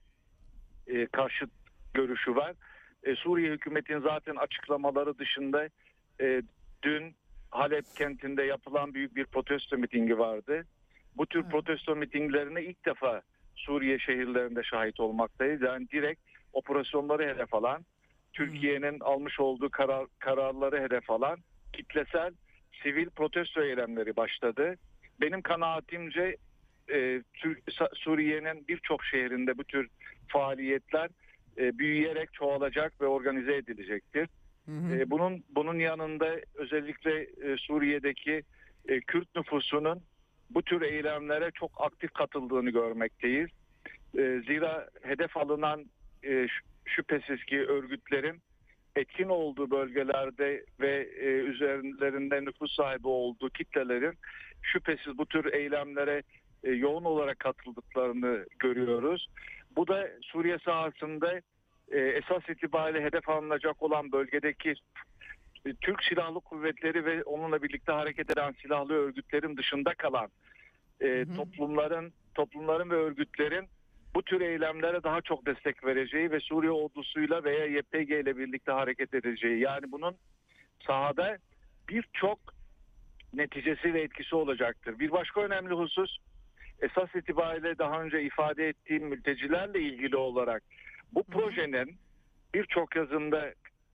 e, karşıt görüşü var. E, Suriye hükümetinin zaten açıklamaları dışında e, dün Halep kentinde yapılan büyük bir protesto mitingi vardı. Bu tür Hı. protesto mitinglerine ilk defa Suriye şehirlerinde şahit olmaktayız. Yani direkt operasyonları hedef alan, Türkiye'nin almış olduğu karar, kararları hedef alan kitlesel sivil protesto eylemleri başladı. Benim kanaatimce e, Suriye'nin birçok şehrinde bu tür faaliyetler e, büyüyerek çoğalacak ve organize edilecektir. Hı hı. E, bunun bunun yanında özellikle e, Suriye'deki e, Kürt nüfusunun bu tür eylemlere çok aktif katıldığını görmekteyiz. E, zira hedef alınan e, şüphesiz ki örgütlerin etkin olduğu bölgelerde ve e, üzerlerinde nüfus sahibi olduğu kitlelerin şüphesiz bu tür eylemlere e, yoğun olarak katıldıklarını görüyoruz. Bu da Suriye sahasında e, esas itibariyle hedef alınacak olan bölgedeki Türk Silahlı Kuvvetleri ve onunla birlikte hareket eden silahlı örgütlerin dışında kalan e, hı hı. toplumların toplumların ve örgütlerin bu tür eylemlere daha çok destek vereceği ve Suriye ordusuyla veya Y P G ile birlikte hareket edeceği, yani bunun sahada birçok neticesi ve etkisi olacaktır. Bir başka önemli husus, esas itibariyle daha önce ifade ettiğim mültecilerle ilgili olarak bu hı hı. projenin birçok yazımda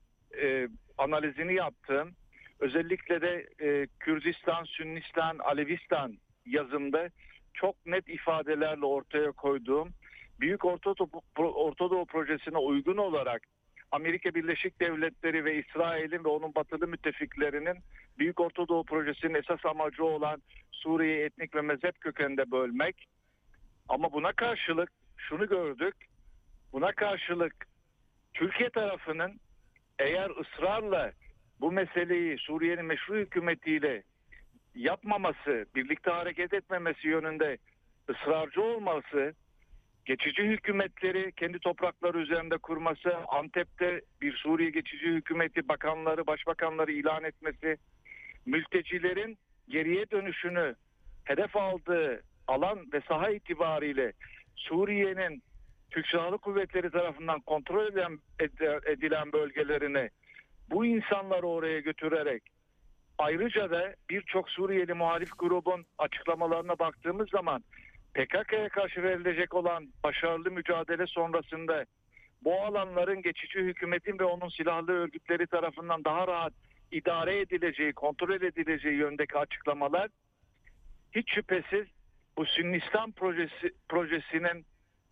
e, analizini yaptığım, özellikle de e, Kürdistan, Sünnistan, Alevistan yazımda çok net ifadelerle ortaya koyduğum Büyük Orta Doğu, Orta Doğu Projesi'ne uygun olarak Amerika Birleşik Devletleri ve İsrail'in ve onun batılı müttefiklerinin Büyük Ortadoğu Projesi'nin esas amacı olan Suriye'yi etnik ve mezhep kökeninde bölmek. Ama buna karşılık şunu gördük. Buna karşılık Türkiye tarafının eğer ısrarla bu meseleyi Suriye'nin meşru hükümetiyle yapmaması, birlikte hareket etmemesi yönünde ısrarcı olması, geçici hükümetleri kendi toprakları üzerinde kurması, Antep'te bir Suriye geçici hükümeti bakanları, başbakanları ilan etmesi, mültecilerin geriye dönüşünü hedef aldığı alan ve saha itibariyle Suriye'nin Türk Silahlı Kuvvetleri tarafından kontrol edilen, edilen bölgelerini bu insanları oraya götürerek, ayrıca da birçok Suriyeli muhalif grubun açıklamalarına baktığımız zaman P K K'ya karşı verilecek olan başarılı mücadele sonrasında bu alanların geçici hükümetin ve onun silahlı örgütleri tarafından daha rahat idare edileceği, kontrol edileceği yöndeki açıklamalar hiç şüphesiz bu Sünnistan projesi, projesinin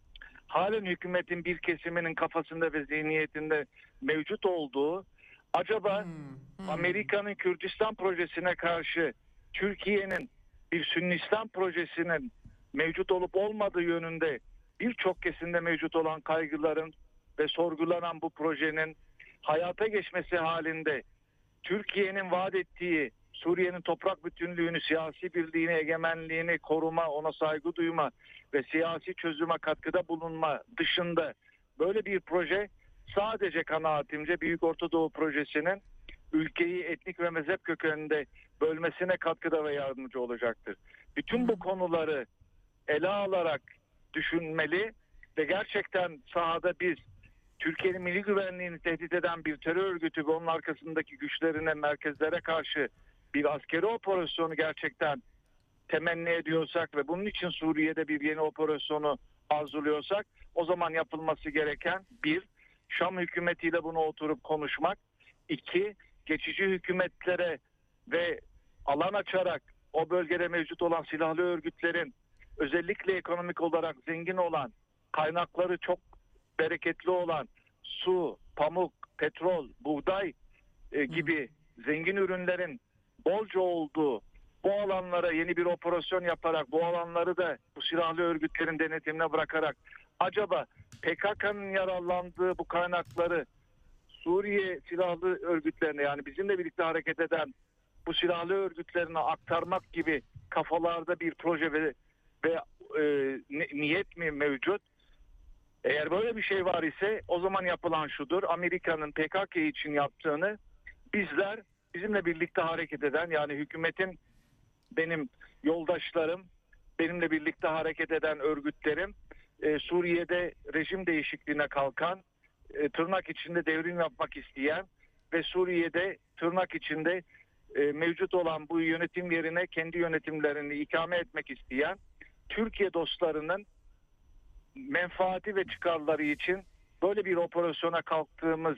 halen hükümetin bir kesiminin kafasında ve zihniyetinde mevcut olduğu, acaba hmm, hmm. Amerika'nın Kürdistan projesine karşı Türkiye'nin bir Sünnistan projesinin mevcut olup olmadığı yönünde birçok kesimde mevcut olan kaygıların ve sorgulanan bu projenin hayata geçmesi halinde Türkiye'nin vaat ettiği Suriye'nin toprak bütünlüğünü, siyasi birliğini, egemenliğini koruma, ona saygı duyma ve siyasi çözüme katkıda bulunma dışında böyle bir proje sadece kanaatimce Büyük Ortadoğu Projesi'nin ülkeyi etnik ve mezhep kökeninde bölmesine katkıda ve yardımcı olacaktır. Bütün bu konuları ele alarak düşünmeli ve gerçekten sahada biz Türkiye'nin milli güvenliğini tehdit eden bir terör örgütü ve onun arkasındaki güçlerine, merkezlere karşı bir askeri operasyonu gerçekten temenni ediyorsak ve bunun için Suriye'de bir yeni operasyonu arzuluyorsak, o zaman yapılması gereken bir, Şam hükümetiyle bunu oturup konuşmak. İki, geçici hükümetlere ve alan açarak o bölgede mevcut olan silahlı örgütlerin özellikle ekonomik olarak zengin olan, kaynakları çok bereketli olan su, pamuk, petrol, buğday e, gibi zengin ürünlerin bolca olduğu bu alanlara yeni bir operasyon yaparak, bu alanları da bu silahlı örgütlerin denetimine bırakarak acaba P K K'nın yararlandığı bu kaynakları Suriye silahlı örgütlerine, yani bizimle birlikte hareket eden bu silahlı örgütlerine aktarmak gibi kafalarda bir proje ve, ve e, niyet mi mevcut? Eğer böyle bir şey var ise o zaman yapılan şudur: Amerika'nın P K K için yaptığını bizler, bizimle birlikte hareket eden, yani hükümetin benim yoldaşlarım, benimle birlikte hareket eden örgütlerim, e, Suriye'de rejim değişikliğine kalkan, e, tırnak içinde devrim yapmak isteyen ve Suriye'de tırnak içinde e, mevcut olan bu yönetim yerine kendi yönetimlerini ikame etmek isteyen Türkiye dostlarının menfaati ve çıkarları için böyle bir operasyona kalktığımız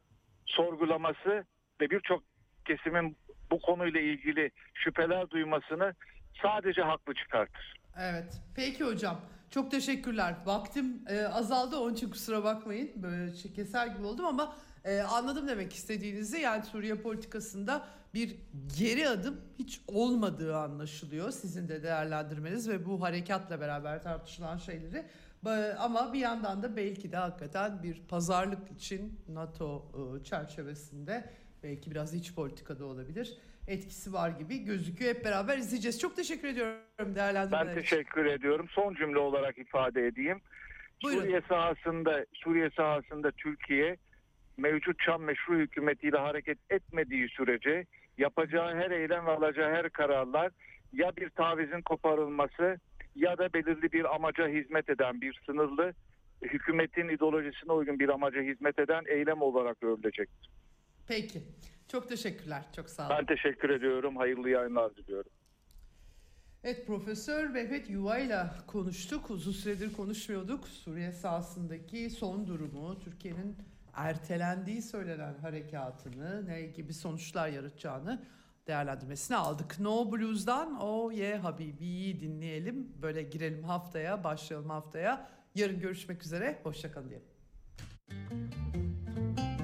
sorgulaması ve birçok kesimin bu konuyla ilgili şüpheler duymasını sadece haklı çıkartır. Evet. Peki hocam. Çok teşekkürler. Vaktim e, azaldı, onun için kusura bakmayın. Böyle şey, keser gibi oldum ama e, anladım demek istediğinizi. Yani Suriye politikasında bir geri adım hiç olmadığı anlaşılıyor. Sizin de değerlendirmeniz ve bu harekatla beraber tartışılan şeyleri. Ama bir yandan da belki de hakikaten bir pazarlık için NATO çerçevesinde belki biraz iç politikada olabilir, etkisi var gibi gözüküyor. Hep beraber izleyeceğiz. Çok teşekkür ediyorum değerlendirmeler için. Ben teşekkür ediyorum. Son cümle olarak ifade edeyim. Buyurun. Suriye sahasında Suriye sahasında Türkiye mevcut Şam meşru hükümetiyle hareket etmediği sürece yapacağı her eylem ve alacağı her kararlar ya bir tavizin koparılması ya da belirli bir amaca hizmet eden, bir sınırlı hükümetin ideolojisine uygun bir amaca hizmet eden eylem olarak görülecektir. Peki. Çok teşekkürler. Çok sağ olun. Ben teşekkür ediyorum. Hayırlı yayınlar diliyorum. Evet, Profesör Mehmet Yuva ile konuştuk. Uzun süredir konuşmuyorduk. Suriye sahasındaki son durumu, Türkiye'nin ertelendiği söylenen harekatını, ne gibi sonuçlar yaratacağını değerlendirmesini aldık. No Blues'dan O Ye Habibi'yi dinleyelim. Böyle girelim haftaya, başlayalım haftaya. Yarın görüşmek üzere. Hoşça kalın diyelim.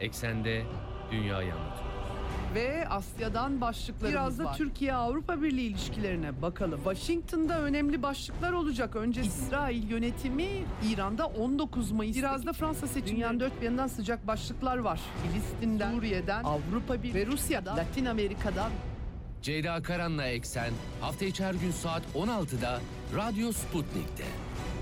Eksen'de dünyayı anlatıyoruz. Ve Asya'dan başlıklarımız Biraz da var. Türkiye-Avrupa Birliği ilişkilerine bakalım. Washington'da önemli başlıklar olacak. Önce İsrail yönetimi İran'da on dokuz Mayıs. Biraz da Fransa seçimleri. Dünyanın dört bir yanından sıcak başlıklar var. Filistin'den, Suriye'den, Avrupa Birliği ve Rusya'dan, Latin Amerika'dan. Ceyda Karan'la Eksen hafta içi her gün saat on altıda Radyo Sputnik'te.